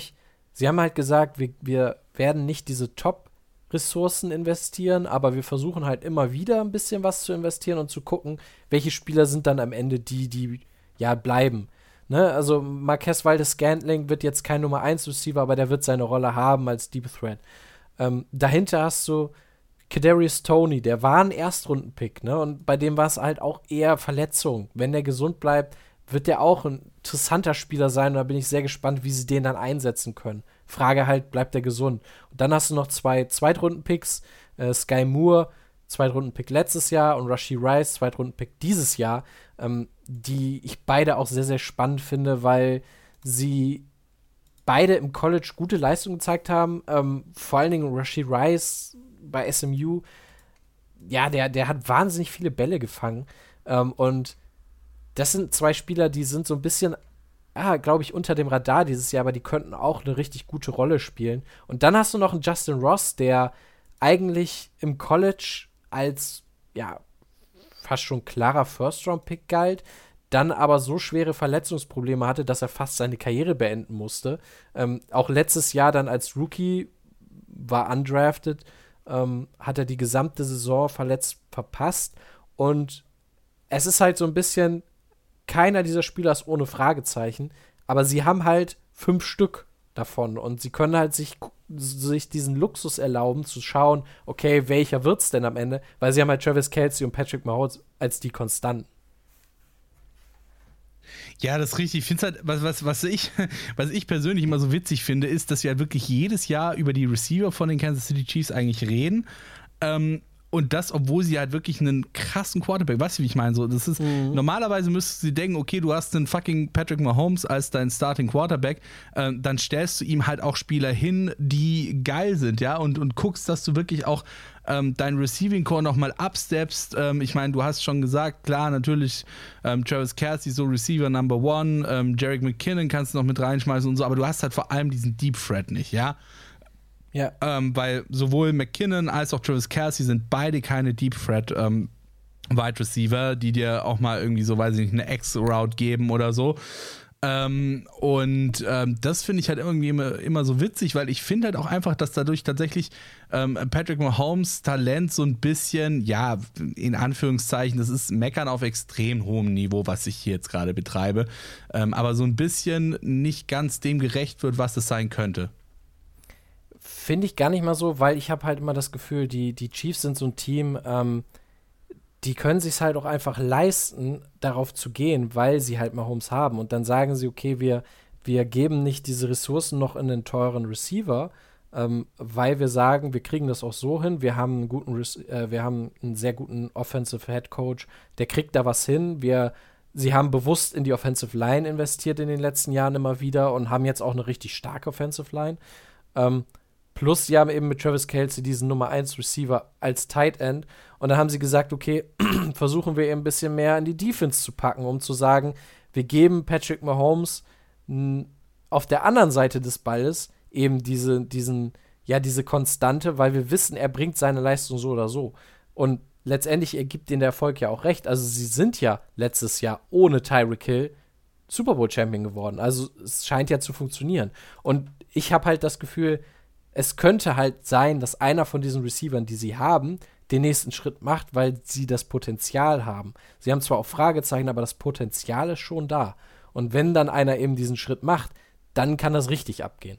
halt gesagt, wir werden nicht diese Top-Ressourcen investieren, aber wir versuchen halt immer wieder ein bisschen was zu investieren und zu gucken, welche Spieler sind dann am Ende die bleiben. Ne? Also Marquez Valdes-Scantling wird jetzt kein Nummer 1 Receiver, aber der wird seine Rolle haben als Deep Threat. Dahinter hast du Kadarius Toney, der war ein Erstrunden-Pick, ne? Und bei dem war es halt auch eher Verletzung. Wenn der gesund bleibt, wird der auch ein interessanter Spieler sein, und da bin ich sehr gespannt, wie sie den dann einsetzen können. Frage halt, bleibt der gesund? Und dann hast du noch 2 Zweitrunden-Picks, Sky Moore, Zweitrunden-Pick letztes Jahr, und Rashee Rice, Zweitrunden-Pick dieses Jahr, die ich beide auch sehr, sehr spannend finde, weil sie beide im College gute Leistungen gezeigt haben. Vor allen Dingen Rashee Rice bei SMU, ja, der hat wahnsinnig viele Bälle gefangen. Und das sind 2 Spieler, die sind so ein bisschen, glaube ich, unter dem Radar dieses Jahr, aber die könnten auch eine richtig gute Rolle spielen. Und dann hast du noch einen Justin Ross, der eigentlich im College als, ja, fast schon klarer First-Round-Pick galt, dann aber so schwere Verletzungsprobleme hatte, dass er fast seine Karriere beenden musste. Auch letztes Jahr dann als Rookie war undrafted, hat er die gesamte Saison verletzt verpasst, und es ist halt so ein bisschen, keiner dieser Spieler ist ohne Fragezeichen, aber sie haben halt 5 Stück davon, und sie können halt sich diesen Luxus erlauben, zu schauen, okay, welcher wird's denn am Ende, weil sie haben halt Travis Kelce und Patrick Mahomes als die Konstanten. Ja, das ist richtig. Ich finde halt, was ich persönlich immer so witzig finde, ist, dass wir halt wirklich jedes Jahr über die Receiver von den Kansas City Chiefs eigentlich reden. Und das, obwohl sie halt wirklich einen krassen Quarterback, weißt du, wie ich meine? So, das ist, normalerweise müsstest du denken, okay, du hast einen fucking Patrick Mahomes als dein Starting Quarterback, dann stellst du ihm halt auch Spieler hin, die geil sind, ja, und guckst, dass du wirklich auch dein Receiving Core nochmal upsteppst. Ich meine, du hast schon gesagt, klar, natürlich Travis Kelce so Receiver Number 1, Jerick McKinnon kannst du noch mit reinschmeißen und so, aber du hast halt vor allem diesen Deep Threat nicht, ja? Ja. Weil sowohl McKinnon als auch Travis Kelce sind beide keine Deep Threat Wide Receiver, die dir auch mal irgendwie so, weiß ich nicht, eine X-Route geben oder so. Das finde ich halt irgendwie immer so witzig, weil ich finde halt auch einfach, dass dadurch tatsächlich Patrick Mahomes Talent so ein bisschen, ja, in Anführungszeichen, das ist Meckern auf extrem hohem Niveau, was ich hier jetzt gerade betreibe, aber so ein bisschen nicht ganz dem gerecht wird, was es sein könnte. Finde ich gar nicht mal so, weil ich habe halt immer das Gefühl, die Chiefs sind so ein Team, die können sich halt auch einfach leisten, darauf zu gehen, weil sie halt Mahomes haben. Und dann sagen sie, okay, wir geben nicht diese Ressourcen noch in den teuren Receiver, weil wir sagen, wir kriegen das auch so hin. Wir haben einen sehr guten Offensive Head Coach, der kriegt da was hin. Sie haben bewusst in die Offensive Line investiert in den letzten Jahren immer wieder und haben jetzt auch eine richtig starke Offensive Line. Plus, sie haben eben mit Travis Kelce diesen Nummer 1 Receiver als Tight End. Und dann haben sie gesagt, okay, versuchen wir eben ein bisschen mehr in die Defense zu packen, um zu sagen, wir geben Patrick Mahomes auf der anderen Seite des Balles eben diese Konstante, weil wir wissen, er bringt seine Leistung so oder so. Und letztendlich ergibt ihnen der Erfolg ja auch recht. Also sie sind ja letztes Jahr ohne Tyreek Hill Super Bowl Champion geworden. Also es scheint ja zu funktionieren. Und ich habe halt das Gefühl, es könnte halt sein, dass einer von diesen Receivern, die sie haben, den nächsten Schritt macht, weil sie das Potenzial haben. Sie haben zwar auch Fragezeichen, aber das Potenzial ist schon da. Und wenn dann einer eben diesen Schritt macht, dann kann das richtig abgehen.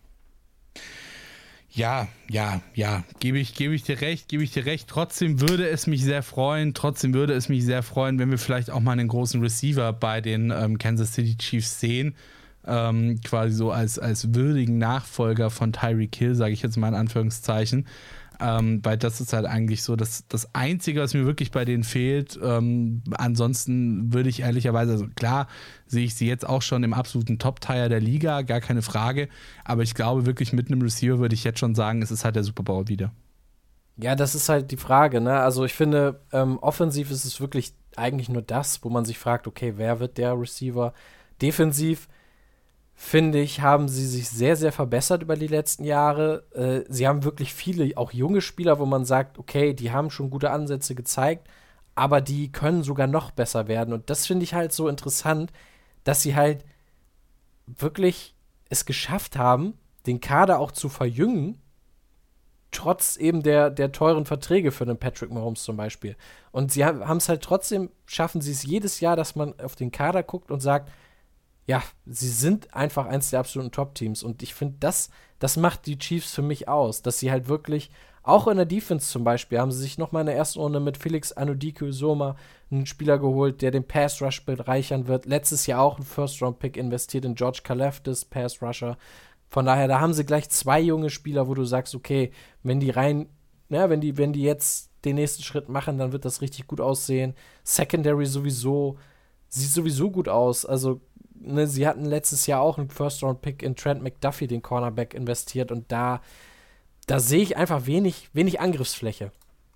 Ja, gebe ich dir recht. Trotzdem würde es mich sehr freuen, wenn wir vielleicht auch mal einen großen Receiver bei den Kansas City Chiefs sehen. Quasi so als würdigen Nachfolger von Tyreek Hill, sage ich jetzt mal in Anführungszeichen. Weil das ist halt eigentlich so das Einzige, was mir wirklich bei denen fehlt. Ansonsten würde ich ehrlicherweise, also klar, sehe ich sie jetzt auch schon im absoluten Top-Tier der Liga, gar keine Frage. Aber ich glaube wirklich, mit einem Receiver würde ich jetzt schon sagen, es ist halt der Super Bowl wieder. Ja, das ist halt die Frage, ne? Also ich finde, offensiv ist es wirklich eigentlich nur das, wo man sich fragt, okay, wer wird der Receiver? Defensiv, finde ich, haben sie sich sehr, sehr verbessert über die letzten Jahre. Sie haben wirklich viele, auch junge Spieler, wo man sagt, okay, die haben schon gute Ansätze gezeigt, aber die können sogar noch besser werden. Und das finde ich halt so interessant, dass sie halt wirklich es geschafft haben, den Kader auch zu verjüngen, trotz eben der teuren Verträge für den Patrick Mahomes zum Beispiel. Und sie haben es halt trotzdem, schaffen sie es jedes Jahr, dass man auf den Kader guckt und sagt, ja, sie sind einfach eins der absoluten Top-Teams. Und ich finde, das macht die Chiefs für mich aus, dass sie halt wirklich, auch in der Defense zum Beispiel, haben sie sich nochmal in der ersten Runde mit Felix Anudike-Uzomah einen Spieler geholt, der den Pass-Rush bereichern wird. Letztes Jahr auch einen First-Round-Pick investiert in George Karlaftis, Pass-Rusher. Von daher, da haben sie gleich 2 junge Spieler, wo du sagst, okay, wenn die jetzt den nächsten Schritt machen, dann wird das richtig gut aussehen. Secondary sieht sowieso gut aus. Also, ne, sie hatten letztes Jahr auch einen First-Round-Pick in Trent McDuffie, den Cornerback, investiert. Und da sehe ich einfach wenig Angriffsfläche.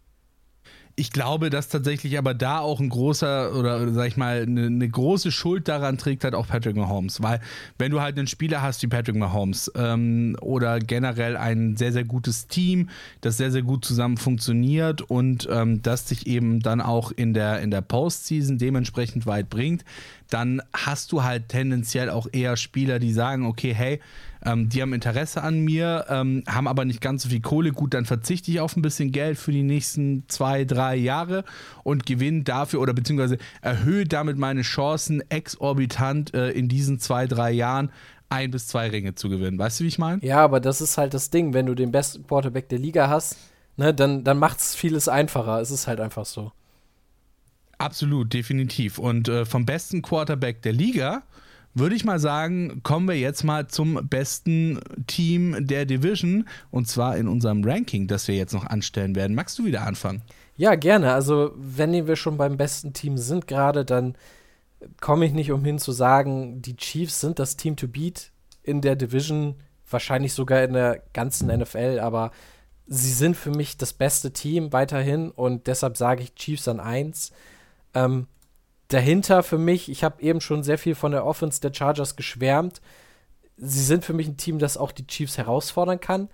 Ich glaube, dass tatsächlich aber da auch ein großer oder sag ich mal eine große Schuld daran trägt halt auch Patrick Mahomes, weil wenn du halt einen Spieler hast wie Patrick Mahomes oder generell ein sehr, sehr gutes Team, das sehr, sehr gut zusammen funktioniert und das dich eben dann auch in der Postseason dementsprechend weit bringt, dann hast du halt tendenziell auch eher Spieler, die sagen, okay, hey, die haben Interesse an mir, haben aber nicht ganz so viel Kohle. Gut, dann verzichte ich auf ein bisschen Geld für die nächsten 2-3 Jahre und gewinne dafür oder beziehungsweise erhöhe damit meine Chancen exorbitant in diesen 2-3 Jahren 1 bis 2 Ringe zu gewinnen. Weißt du, wie ich meine? Ja, aber das ist halt das Ding. Wenn du den besten Quarterback der Liga hast, ne, dann macht es vieles einfacher. Es ist halt einfach so. Absolut, definitiv. Und vom besten Quarterback der Liga würde ich mal sagen, kommen wir jetzt mal zum besten Team der Division und zwar in unserem Ranking, das wir jetzt noch anstellen werden. Magst du wieder anfangen? Ja, gerne. Also, wenn wir schon beim besten Team sind gerade, dann komme ich nicht umhin zu sagen, die Chiefs sind das Team to beat in der Division, wahrscheinlich sogar in der ganzen NFL, aber sie sind für mich das beste Team weiterhin und deshalb sage ich Chiefs an 1. Dahinter für mich, ich habe eben schon sehr viel von der Offense der Chargers geschwärmt. Sie sind für mich ein Team, das auch die Chiefs herausfordern kann.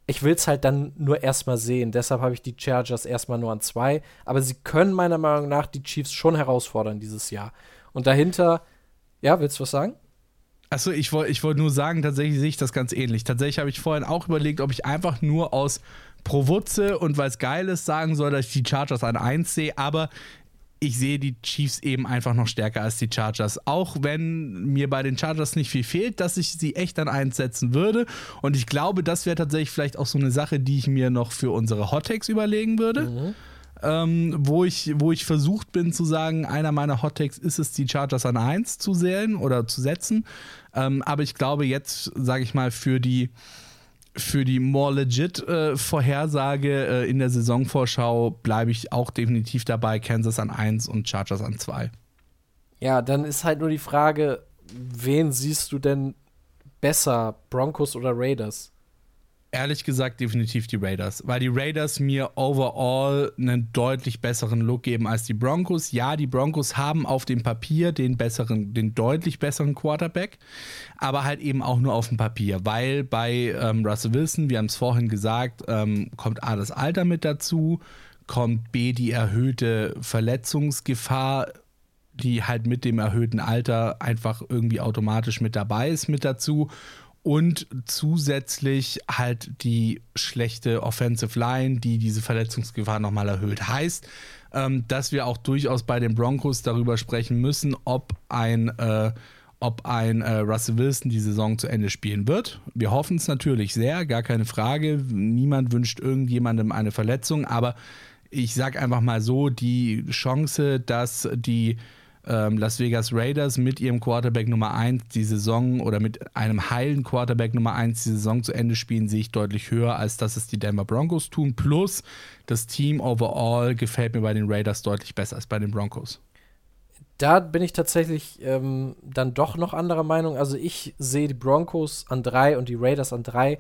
Ich will es halt dann nur erstmal sehen. Deshalb habe ich die Chargers erstmal nur an 2. Aber sie können meiner Meinung nach die Chiefs schon herausfordern dieses Jahr. Und dahinter, ja, willst du was sagen? Achso, ich wollt nur sagen, tatsächlich sehe ich das ganz ähnlich. Tatsächlich habe ich vorhin auch überlegt, ob ich einfach nur aus Provutze und weil es geil ist sagen soll, dass ich die Chargers an 1 sehe, aber ich sehe die Chiefs eben einfach noch stärker als die Chargers. Auch wenn mir bei den Chargers nicht viel fehlt, dass ich sie echt an 1 setzen würde. Und ich glaube, das wäre tatsächlich vielleicht auch so eine Sache, die ich mir noch für unsere Hot Takes überlegen würde. Wo ich versucht bin zu sagen, einer meiner Hot Takes ist es, die Chargers an 1 zu wählen oder zu setzen. Aber ich glaube jetzt, sage ich mal, für die more legit Vorhersage in der Saisonvorschau bleibe ich auch definitiv dabei, Kansas an 1 und Chargers an 2. Ja, dann ist halt nur die Frage, wen siehst du denn besser, Broncos oder Raiders? Ehrlich gesagt definitiv die Raiders, weil die Raiders mir overall einen deutlich besseren Look geben als die Broncos. Ja, die Broncos haben auf dem Papier den deutlich besseren Quarterback, aber halt eben auch nur auf dem Papier, weil bei Russell Wilson, wir haben es vorhin gesagt, kommt A, das Alter mit dazu, kommt B, die erhöhte Verletzungsgefahr, die halt mit dem erhöhten Alter einfach irgendwie automatisch mit dabei ist, mit dazu. Und zusätzlich halt die schlechte Offensive Line, die diese Verletzungsgefahr nochmal erhöht. Heißt, dass wir auch durchaus bei den Broncos darüber sprechen müssen, ob ein Russell Wilson die Saison zu Ende spielen wird. Wir hoffen es natürlich sehr, gar keine Frage. Niemand wünscht irgendjemandem eine Verletzung, aber ich sag einfach mal so, die Chance, dass die Las Vegas Raiders mit ihrem Quarterback Nummer 1 die Saison oder mit einem heilen Quarterback Nummer 1 die Saison zu Ende spielen, sehe ich deutlich höher, als dass es die Denver Broncos tun. Plus das Team overall gefällt mir bei den Raiders deutlich besser als bei den Broncos. Da bin ich tatsächlich dann doch noch anderer Meinung. Also ich sehe die Broncos an 3 und die Raiders an 4.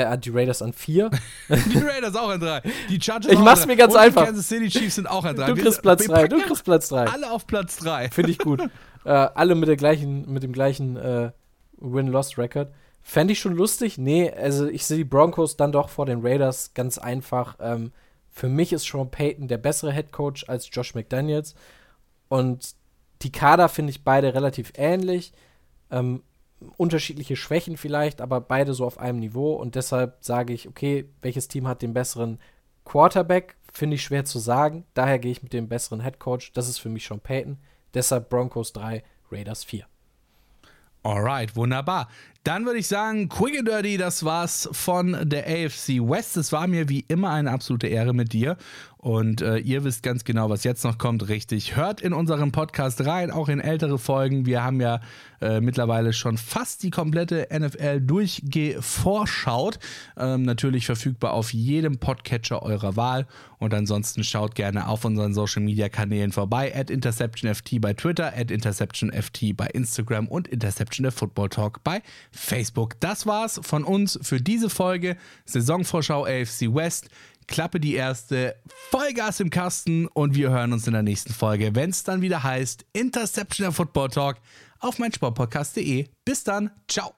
Die Raiders auch an 3. Die Chargers ich mach's mir ganz und einfach. Die Kansas City Chiefs sind auch an 3. Du kriegst Platz 3. Alle auf Platz 3. Finde ich gut. Alle mit dem gleichen Win-Loss-Record. Fände ich schon lustig. Nee, also ich sehe die Broncos dann doch vor den Raiders ganz einfach. Für mich ist Sean Payton der bessere Headcoach als Josh McDaniels. Und die Kader finde ich beide relativ ähnlich. Unterschiedliche Schwächen vielleicht, aber beide so auf einem Niveau. Und deshalb sage ich, okay, welches Team hat den besseren Quarterback? Finde ich schwer zu sagen. Daher gehe ich mit dem besseren Headcoach. Das ist für mich Sean Payton. Deshalb Broncos 3, Raiders 4. Alright, wunderbar. Dann würde ich sagen, Quick and Dirty, das war's von der AFC West. Es war mir wie immer eine absolute Ehre mit dir. Und ihr wisst ganz genau, was jetzt noch kommt, richtig. Hört in unserem Podcast rein, auch in ältere Folgen. Wir haben ja mittlerweile schon fast die komplette NFL durchgevorschaut. Natürlich verfügbar auf jedem Podcatcher eurer Wahl. Und ansonsten schaut gerne auf unseren Social-Media-Kanälen vorbei. @InterceptionFT bei Twitter, @InterceptionFT bei Instagram und Interception der Football Talk bei Facebook. Das war's von uns für diese Folge. Saisonvorschau AFC West. Klappe die erste, Vollgas im Kasten und wir hören uns in der nächsten Folge, wenn es dann wieder heißt Interception der Football Talk auf meinsportpodcast.de. Bis dann, ciao.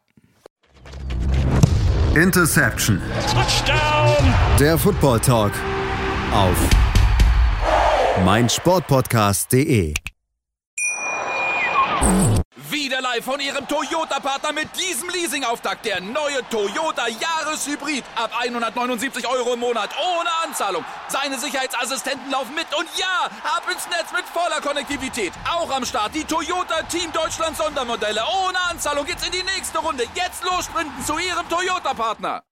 Interception. Touchdown. Der Football Talk auf meinsportpodcast.de. Wieder live von Ihrem Toyota-Partner mit diesem Leasing-Auftakt. Der neue Toyota Jahreshybrid. Ab 179 € im Monat. Ohne Anzahlung. Seine Sicherheitsassistenten laufen mit. Und ja, ab ins Netz mit voller Konnektivität. Auch am Start die Toyota Team Deutschland Sondermodelle. Ohne Anzahlung geht's in die nächste Runde. Jetzt los sprinten zu Ihrem Toyota-Partner.